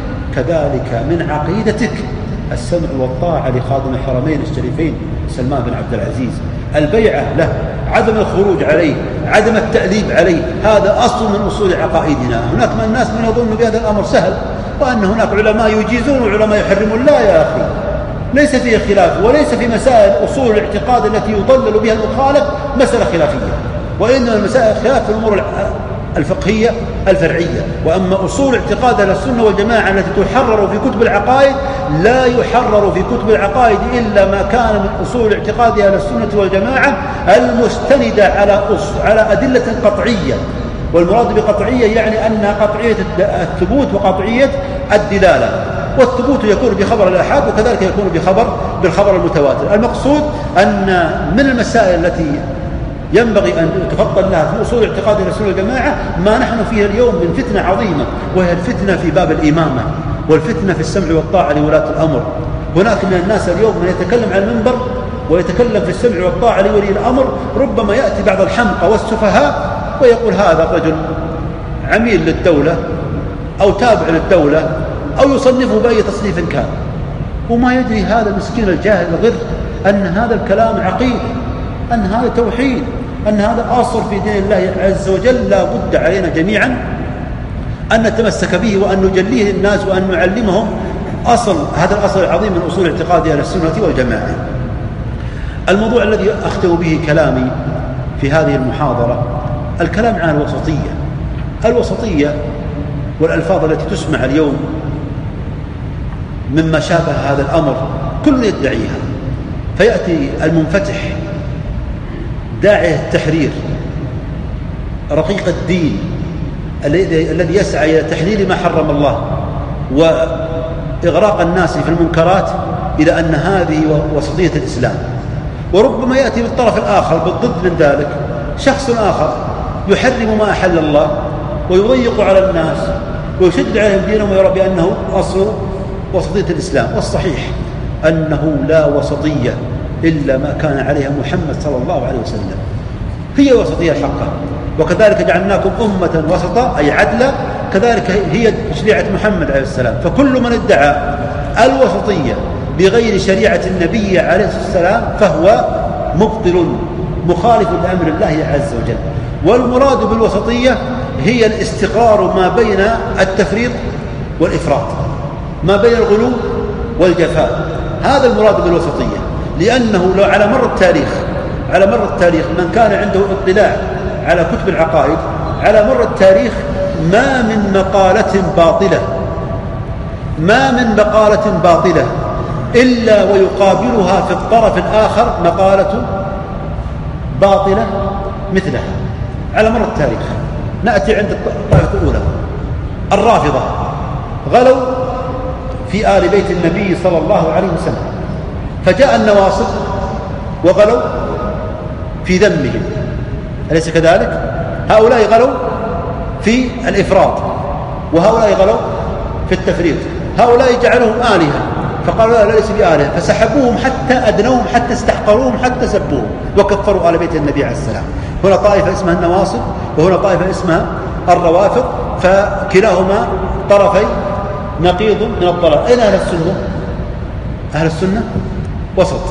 كذلك من عقيدتك السمع والطاعة لخادم الحرمين الشريفين سلمان بن عبد العزيز، البيعة له، عدم الخروج عليه، عدم التأليب عليه. هذا أصل من أصول عقائدنا. هناك من الناس من يظن بهذا الأمر سهل، وأن هناك علماء يجيزون وعلماء يحرمون. لا يا أخي، ليس فيه خلاف، وليس في مسائل أصول الاعتقاد التي يضلل بها المخالف مسألة خلافية، وإنما المسائل خلاف في الأمور الفقهية الفرعية. وأما أصول اعتقاد أهل السنة والجماعة التي تحرر في كتب العقائد لا يحرر في كتب العقائد إلا ما كان من أصول اعتقاد أهل السنة والجماعة المستندة على أدلة قطعية. والمراد بقطعية يعني أنها قطعية الثبوت وقطعية الدلالة. والثبوت يكون بخبر الآحاد وكذلك يكون بالخبر المتواتر. المقصود أن من المسائل التي ينبغي أن تفضل لها في أصول اعتقاد أهل السنة والجماعة ما نحن فيها اليوم من فتنة عظيمة، وهي الفتنة في باب الإمامة والفتنة في السمع والطاعة لولاة الأمر. هناك من الناس اليوم من يتكلم عن المنبر ويتكلم في السمع والطاعة لولي الأمر، ربما يأتي بعض الحمقى والسفهاء ويقول هذا رجل عميل للدولة أو تابع للدولة، أو يصنفه بأي تصنيف كان، وما يدري هذا المسكين الجاهل الغر أن هذا الكلام عقيدة، أن هذا توحيد، أن هذا أصل في دين الله عز وجل. لا بد علينا جميعا أن نتمسك به وأن نجليه الناس وأن نعلمهم هذا الأصل العظيم من أصول اعتقاد أهل السنة والجماعة. الموضوع الذي أختم به كلامي في هذه المحاضرة الكلام عن الوسطية. الوسطية والألفاظ التي تسمع اليوم مما شابه هذا الأمر كل يدعيها، فيأتي المنفتح داعي التحرير رقيق الدين الذي يسعى إلى تحليل ما حرم الله وإغراق الناس في المنكرات، إلى أن هذه وسطية الإسلام. وربما يأتي بالطرف الآخر بالضد من ذلك شخص آخر يحرم ما أحل الله ويضيق على الناس ويشد عليهم دينهم ويرى بأنه أصل وسطية الإسلام. والصحيح أنه لا وسطية إلا ما كان عليها محمد صلى الله عليه وسلم، هي الوسطية الحقة. وكذلك جعلناكم أمة وسطا أي عدلا، كذلك هي شريعة محمد عليه السلام. فكل من ادعى الوسطية بغير شريعة النبي عليه الصلاة والسلام فهو مبطل مخالف لأمر الله عز وجل. والمراد بالوسطية هي الاستقرار ما بين التفريط والإفراط، ما بين الغلو والجفاء، هذا المراد بالوسطية. لأنه لو على مر التاريخ من كان عنده اطلاع على كتب العقائد على مر التاريخ ما من مقالة باطلة إلا ويقابلها في الطرف الآخر مقالة باطلة مثلها على مر التاريخ. نأتي عند الطائفة الأولى الرافضة، غلوا في آل بيت النبي صلى الله عليه وسلم، فجاء النواصب وغلوا في ذمهم، أليس كذلك؟ هؤلاء غلوا في الإفراط وهؤلاء غلوا في التفريط. هؤلاء جعلهم آلهة فقالوا لا ليس بآلهة، فسحبوهم حتى أدنوهم حتى استحقروهم حتى سبوهم وكفروا آل بيت النبي عليه السلام. هنا طائفة اسمها النواصب وهنا طائفة اسمها الروافض، فكلاهما طرفي نقيض من الضلال. أين أهل السنة؟ أهل السنة وسط،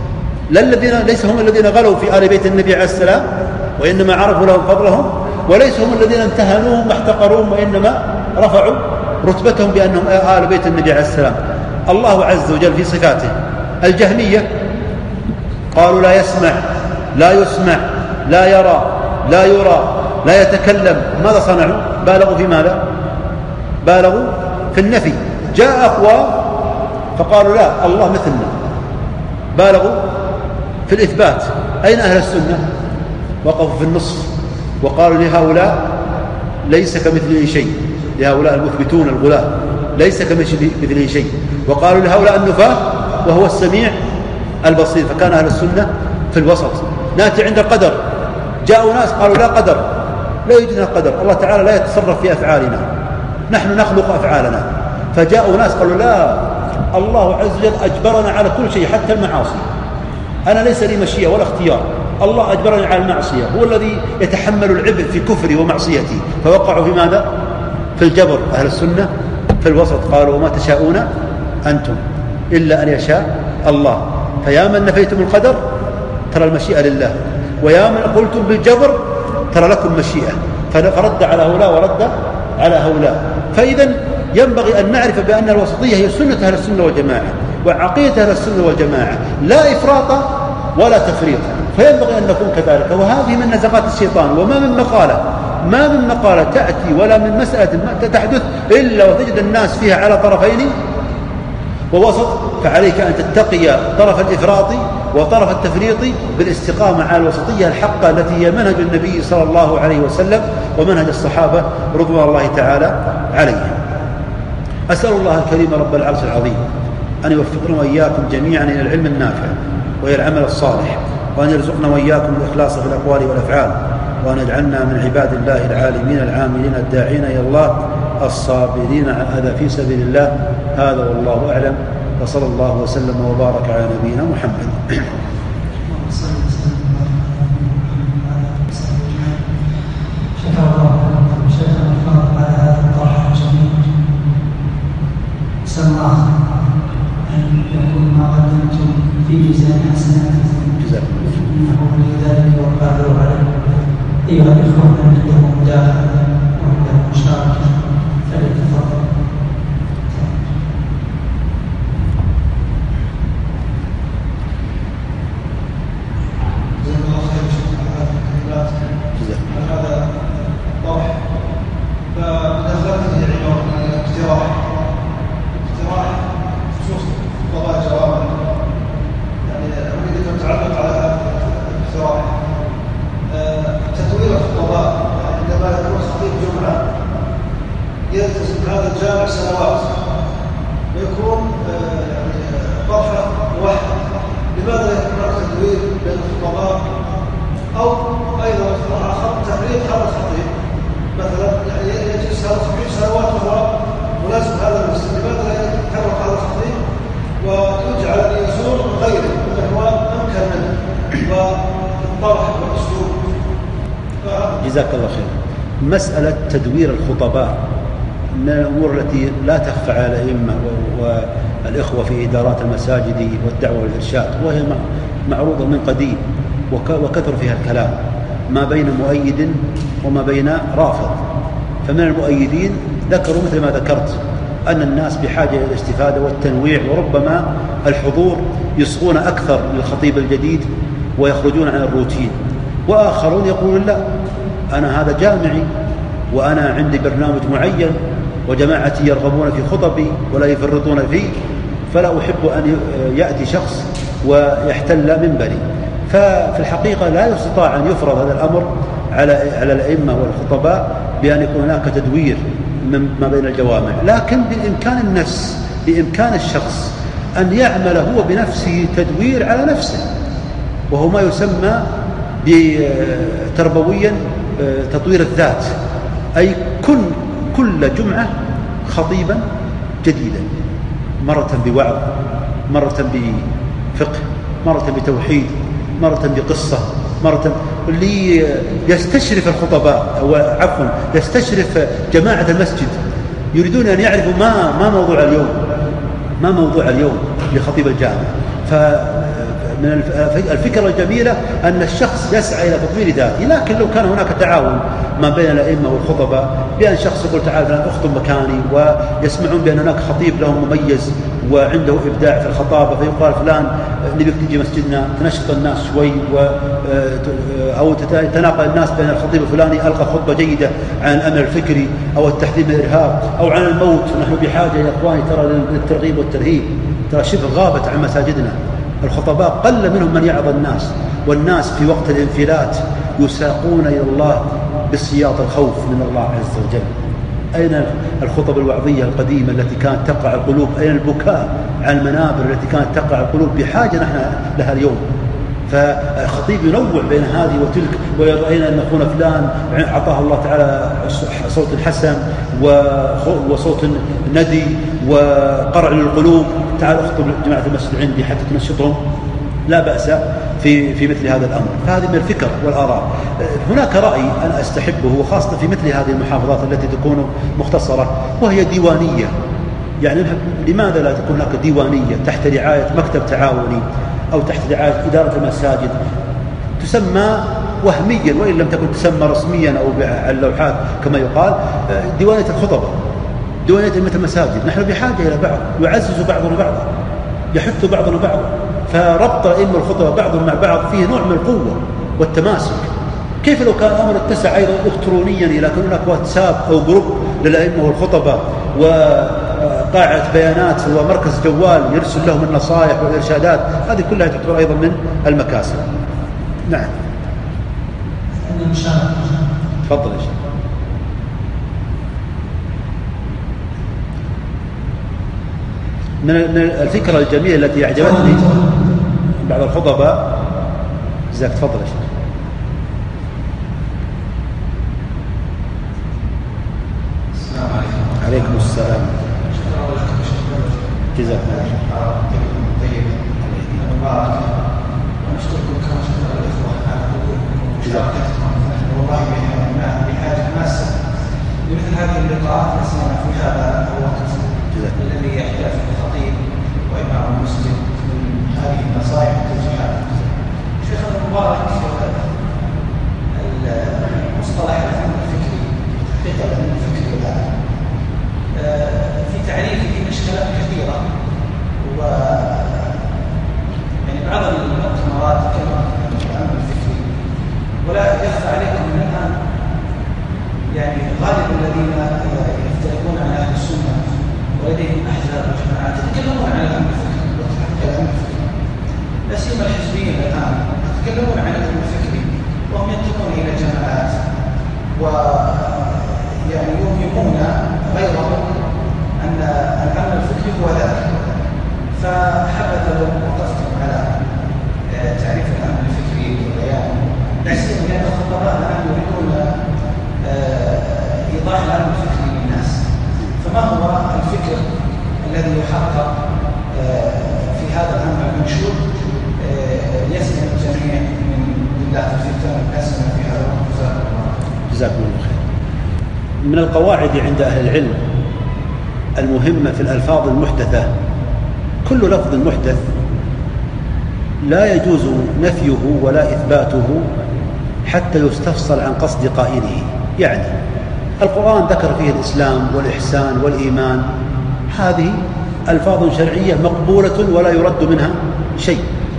ليس هم الذين غلوا في آل بيت النبي عليه السلام وإنما عرفوا لهم فضلهم، وليس هم الذين امتهنوهم واحتقروهم وإنما رفعوا رتبتهم بأنهم آل بيت النبي عليه السلام. الله عز وجل في صفاته الجهمية قالوا لا يسمع لا يسمع لا يرى لا يرى لا يتكلم. ماذا صنعوا؟ بالغوا في ماذا؟ بالغوا في النفي. جاء أقوام فقالوا لا الله مثلنا، بالغوا في الإثبات. أين أهل السنة؟ وقفوا في النصف وقالوا لهؤلاء ليس كمثله شيء، لهؤلاء المثبتون الغلاة ليس كمثله شيء، وقالوا لهؤلاء النفاة وهو السميع البصير. فكان أهل السنة في الوسط. نأتي عند القدر، جاءوا ناس قالوا لا قدر، لا يوجد قدر، الله تعالى لا يتصرف في أفعالنا، نحن نخلق أفعالنا. فجاءوا ناس قالوا لا الله عز وجل أجبرنا على كل شيء حتى المعاصي، أنا ليس لي مشيئة ولا اختيار، الله أجبرني على المعصية، هو الذي يتحمل العبء في كفري ومعصيتي. فوقعوا في ماذا؟ في الجبر. أهل السنة في الوسط قالوا وما تشاءون أنتم إلا أن يشاء الله. فيا من نفيتم القدر ترى المشيئة لله، ويا من قلتم بالجبر ترى لكم مشيئة. فرد على هؤلاء ورد على هؤلاء. فإذا ينبغي أن نعرف بأن الوسطية هي سنة أهل السنة والجماعة وعقيدة أهل السنة والجماعة، لا إفراط ولا تفريط. فينبغي أن نكون كذلك. وهذه من نزغات الشيطان. وما من مقالة تأتي ولا من مسألة تحدث إلا وتجد الناس فيها على طرفين ووسط. فعليك أن تتقي طرف الإفراط وطرف التفريط بالاستقامة على الوسطية الحقة التي هي منهج النبي صلى الله عليه وسلم ومنهج الصحابة رضوان الله تعالى عليهم. أسأل الله الكريم رب العرش العظيم أن يوفقنا وإياكم جميعا إلى العلم النافع وإلى العمل الصالح، وأن يرزقنا وإياكم الإخلاص في الأقوال والأفعال، وأن يجعلنا من عباد الله العالمين العاملين الداعين إلى الله الصابرين على الأذى في سبيل الله. هذا والله أعلم، وصلى الله وسلم وبارك على نبينا محمد. الله أن يكون ما قدمتم في ميزان حسناتكم إنه ولذلك والقادر عليه. أيها الإخوة من عنده مداخلة وعنده مشاركة فليتفضل. جزاك الله خير شكرا على هذا الطرح. فمداخلته عبارة عن اقتراح خصوص قضاء جوابا، يعني أريد أن تعلق على الاقتراح تطوير القضاء عندما يكون خطيب المطابقة والأسلوب. جزاك الله خير. مسألة تدوير الخطباء من الأمور التي لا تخفى على الأئمة والإخوة في إدارات المساجد والدعوة والإرشاد، وهي معروضة من قديم وكثر فيها الكلام ما بين مؤيد وما بين رافض. فمن المؤيدين ذكروا مثل ما ذكرت أن الناس بحاجة إلى الاستفادة والتنويع، وربما الحضور يصغون أكثر للخطيب الجديد ويخرجون عن الروتين. وآخرون يقولون لا، أنا هذا جامعي وأنا عندي برنامج معين وجماعتي يرغبون في خطبي ولا يفرطون فيه، فلا أحب أن يأتي شخص ويحتل منبري. ففي الحقيقة لا يستطاع أن يفرض هذا الأمر على الأئمة والخطباء بأن يكون هناك تدوير ما بين الجوامع، لكن بإمكان النفس، بإمكان الشخص أن يعمل هو بنفسه تدوير على نفسه، وهو ما يسمى تربويا تطوير الذات، أي كل جمعة خطيبا جديدا، مرة بوعظ، مرة بفقه، مرة بتوحيد، مرة بقصة، مرة اللي يستشرف الخطباء أو عفوا يستشرف جماعة المسجد يريدون أن يعرفوا ما موضوع اليوم لخطيب الجامع. فمن الفكرة الجميلة أن الشخص يسعى إلى تطوير ذاته، لكن لو كان هناك تعاون ما بين الأئمة والخطباء بأن شخص يقول تعال فلان أخطب مكاني، ويسمعون بأن هناك خطيب لهم مميز وعنده إبداع في الخطابة، فيقال فلان نبيك تجي مسجدنا تنشط الناس شوي، أو تتناقل الناس بين الخطيب الفلاني ألقى خطبة جيدة عن الأمن الفكري أو التحذير من الإرهاب أو عن الموت. نحن بحاجة يا إخواني ترى للترغيب والترهيب، ترى شبه غابت عن مساجدنا. الخطباء قل منهم من يعظ الناس، والناس في وقت الانفلات يساقون إلى الله بسياط الخوف من الله عز وجل. أين الخطب الوعظية القديمة التي كانت تقع القلوب؟ أين البكاء عن المنابر التي كانت تقع القلوب؟ بحاجة نحن لها اليوم. فالخطيب ينوع بين هذه وتلك، ورأينا أن أخونا فلان أعطاه الله تعالى صوت حسن وصوت ندي وقرع للقلوب، تعال اخطب جماعة المسجد عندي حتى تنشطهم، لا بأس في مثل هذا الأمر. فهذه من الفكر والآراء. هناك رأي أنا أستحبه وخاصة في مثل هذه المحافظات التي تكون مختصرة وهي ديوانية. يعني لماذا لا تكون هناك ديوانية تحت رعاية مكتب تعاوني أو تحت رعاية إدارة المساجد، تسمى وهميا وإن لم تكن تسمى رسميا أو باللوحات كما يقال ديوانية الخطبة، ديوانية أئمة المساجد. نحن بحاجة إلى بعض، يعزز بعضنا بعضا، يحث بعضنا بعضا. فربط أئمة الخطبة بعضهم مع بعض فيه نوع من القوة والتماسك. كيف لو كان الأمر اتسع أيضا إلكترونيا إلى كون هناك واتساب أو جروب للأئمة والخطبة وقاعدة بيانات ومركز جوال يرسل لهم النصائح والإرشادات، هذه كلها تعتبر أيضا من المكاسب. نعم. تفضل يا شيخ. من الفكرة الجميلة التي أعجبتني بعض الخطباء، جزاك تفضل يا شيخ. السلام عليكم. عليكم السلام. جزاك الله طيب مبارك، ونشكركم كما شكر الإخوة على مشاركتكم. والله بحاجة ماسة لمثل هذه اللقاءات نسمع في هذا الوقت الذي يحتاج الخطيب وإمام المسلم من هذه النصائح والتوجيهات. شيخنا المبارك، المصطلح الفن الفكري تحقيق الفن الفكري الآن في تعريفه مشكلات كثيرة، و يعني بعض المؤتمرات تكلم عن الفن الفكري، ولا يخفى عليكم من الآن يعني غالب الذين يختلفون عن أهل السنة ولديهم أحزاب وجماعات يتكلمون عن الأمر الفكري وتحقيق الأمر الفكري، لا سيما الحزبيين الآن يتكلمون عن جزاكم الله خير. من القواعد عند أهل العلم المهمة في الألفاظ المحدثة، كل لفظ محدث لا يجوز نفيه ولا إثباته حتى يستفصل عن قصد قائله. يعني القرآن ذكر فيه الإسلام والإحسان والإيمان، هذه ألفاظ شرعية مقبولة ولا يرد منها شيء.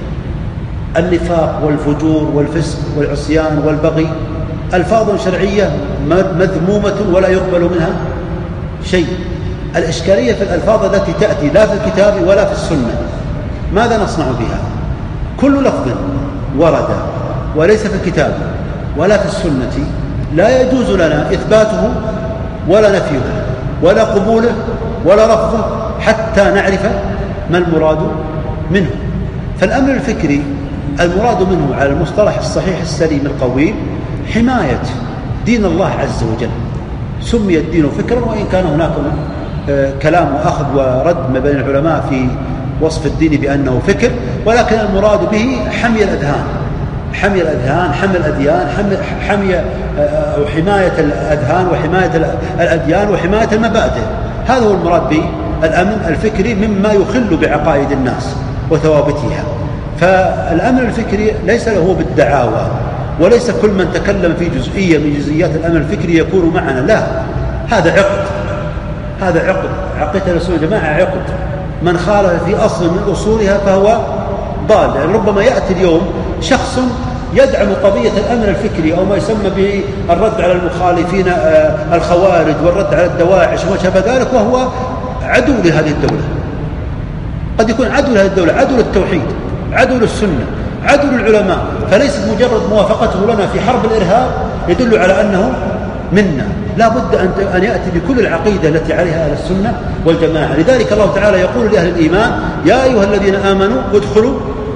النفاق والفجور والفسق والعصيان والبغي ألفاظ شرعية مذمومة ولا يقبل منها شيء. الإشكالية في الألفاظ التي تأتي لا في الكتاب ولا في السنة، ماذا نصنع بها؟ كل لفظ ورد وليس في الكتاب ولا في السنة لا يجوز لنا إثباته ولا نفيه ولا قبوله ولا رفضه حتى نعرف ما المراد منه. فالأمر الفكري المراد منه على المصطلح الصحيح السليم القويم حماية دين الله عز وجل. سمي الدين فكرا، وإن كان هناك كلام وأخذ ورد ما بين العلماء في وصف الدين بأنه فكر، ولكن المراد به حمي الأذهان، حمي الأذهان، حمي الأديان، حمي أو حماية الأذهان وحماية الأديان وحماية المبادئ. هذا هو المراد بالأمن الفكري مما يخل بعقائد الناس وثوابتها. فالأمن الفكري ليس له بالدعاوى، وليس كل من تكلم في جزئية من جزئيات الأمن الفكري يكون معنا، لا، هذا عقد، هذا عقد، عقيدة السنة والجماعة عقد، من خالف في أصل من أصولها فهو ضال. يعني ربما يأتي اليوم شخص يدعم قضية الأمن الفكري أو ما يسمى به الرد على المخالفين الخوارج والرد على الدواعش وما شابه ذلك، وهو عدو لهذه الدولة. قد يكون عدو لهذه الدولة، عدو للتوحيد، عدو للسنة، عدو للعلماء، فليس مجرد موافقته لنا في حرب الإرهاب يدل على أنه منا. لا بد أن يأتي بكل العقيدة التي عليها أهل السنة والجماعة. لذلك الله تعالى يقول لأهل الإيمان: يا أيها الذين آمنوا ادخلوا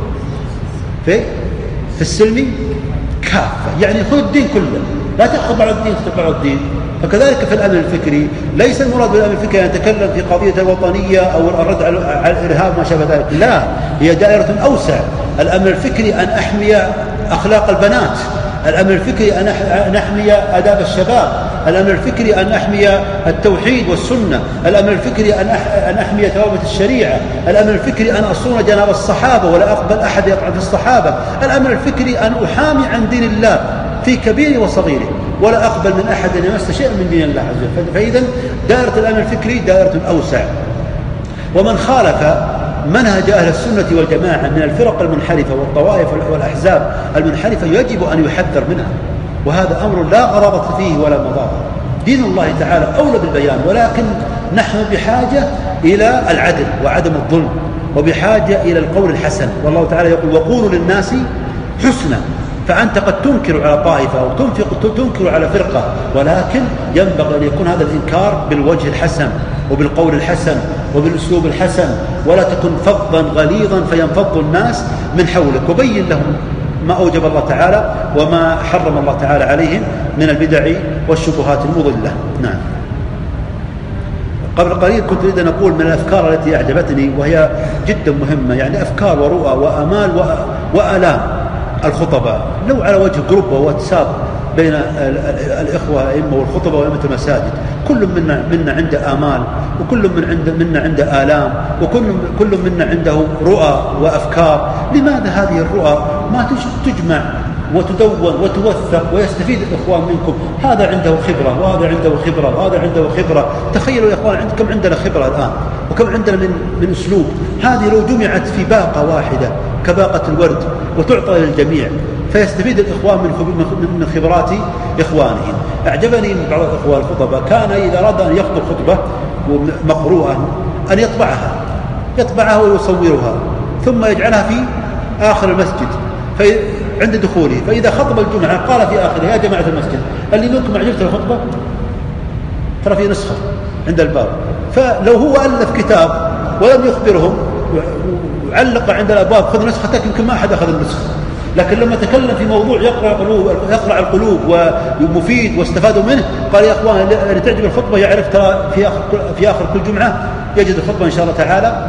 في السلم كافة، يعني خذ الدين كله، لا تأخذ بعض الدين تتبع الدين. فكذلك في الأمن الفكري ليس المراد بالأمن الفكري أن يتكلم في قضية الوطنية أو الرد على الإرهاب ما شابه ذلك، لا، هي دائرة أوسع. الأمن الفكري أن أحمي أخلاق البنات، الأمن الفكري أن أحمي آداب الشباب، الأمن الفكري أن أحمي التوحيد والسنة، الأمن الفكري أن أحمي ثوابت الشريعة، الأمن الفكري أن أصون جناب الصحابة ولا أقبل أحد يقع في الصحابة، الأمن الفكري أن أحامي عن دين الله في كبيره وصغيره ولا أقبل من أحد أن يمس شيئا من دين الله عز وجل. فإذا دائرة الأمن الفكري دائرة أوسع. ومن خالف منهج أهل السنة والجماعة من الفرق المنحرفة والطوائف والأحزاب المنحرفة يجب أن يحذر منها، وهذا أمر لا غرابة فيه ولا مضار. دين الله تعالى أولى بالبيان، ولكن نحن بحاجة إلى العدل وعدم الظلم، وبحاجة إلى القول الحسن. والله تعالى يقول: وقولوا للناس حسنا. فأنت قد تنكر على طائفة أو تنكر على فرقة، ولكن ينبغي أن يكون هذا الإنكار بالوجه الحسن وبالقول الحسن وبالأسلوب الحسن، ولا تكن فظا غليظا فينفض الناس من حولك، وبين لهم ما أوجب الله تعالى وما حرم الله تعالى عليهم من البدع والشبهات المضلة. نعم. قبل قليل كنت أريد أن أقول من الأفكار التي أعجبتني وهي جدا مهمة، يعني أفكار ورؤى وآمال وآلام الخطباء. لو على وجه جروب وواتساب بين الإخوة الأئمة والخطباء وأئمة المساجد، كل منا عنده آمال، وكل منا عنده آلام، وكل منا عنده رؤى وأفكار. لماذا هذه الرؤى ما تجمع وتدون وتوثق ويستفيد الإخوان منكم؟ هذا عنده خبرة وهذا عنده خبرة وهذا عنده خبرة. تخيلوا يا إخوان كم عندنا خبرة الآن وكم عندنا من أسلوب. هذه لو جمعت في باقة واحدة كباقة الورد وتعطى للجميع فيستفيد الإخوان من خبرات إخوانهم. أعجبني من بعض الإخوان الخطباء كان إذا أراد أن يخطب خطبة مقروءة أن يطبعها ويصورها ثم يجعلها في آخر المسجد عند دخوله، فإذا خطب الجمعة قال في آخره: يا جماعة المسجد، اللي منكم عجبت الخطبة ترى في نسخة عند الباب. فلو هو ألف كتاب ولم يخبرهم وعلق عند الأبواب: خذ نسختك، يمكن ما أحد أخذ النسخة. لكن لما تكلم في موضوع يقرع القلوب ومفيد واستفادوا منه، قال: يا أخوان اللي تعجب الخطبة يعرف ترى في آخر كل جمعة يجد الخطبة إن شاء الله تعالى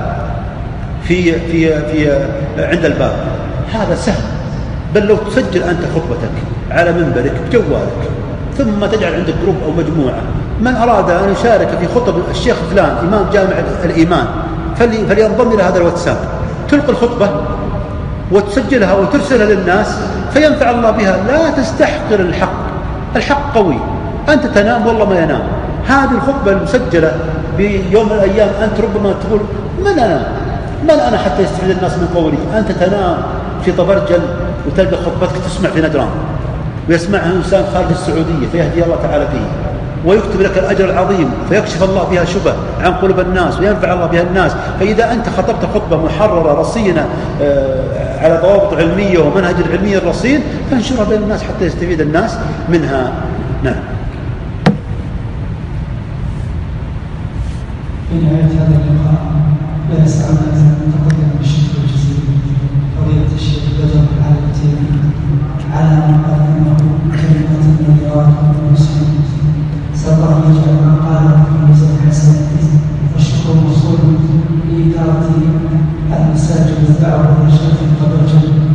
في عند الباب. هذا سهل، بل لو تسجل أنت خطبتك على منبرك بجوالك ثم تجعل عندك جروب أو مجموعة من أراد أن يشارك في خطب الشيخ فلان إمام جامع الإيمان فلينضم إلى هذا الواتساب، تلقي الخطبة وتسجلها وترسلها للناس فينفع الله بها. لا تستحقر الحق قوي، أنت تنام والله ما ينام. هذه الخطبة المسجلة بيوم من الأيام أنت ربما تقول من أنا حتى يستفيد الناس من قولي. أنت تنام في طبرجل وتلقى خطبتك تسمع في نجران ويسمعها إنسان خارج السعودية فيهدي الله تعالى فيه ويكتب لك الأجر العظيم فيكشف الله بها شبه عن قلوب الناس وينفع الله بها الناس. فإذا أنت خطبت خطبة محررة رصينة على ضوابط علمية ومنهج العلمية الرصين فانشرها بين الناس حتى يستفيد الناس منها. نعم. في نهاية هذا اللقاء لا يسعنا أن نتقدم بالشكر الجزيل فضيلة الشيخ بدر العالمتين على ما قدمه كلمات النذيرات والمسلمين. سأل الله يجعل ما قاله في ميزان حسناته، والشكر موصول لإدارة المساجد والدعوة إلى شرف القبر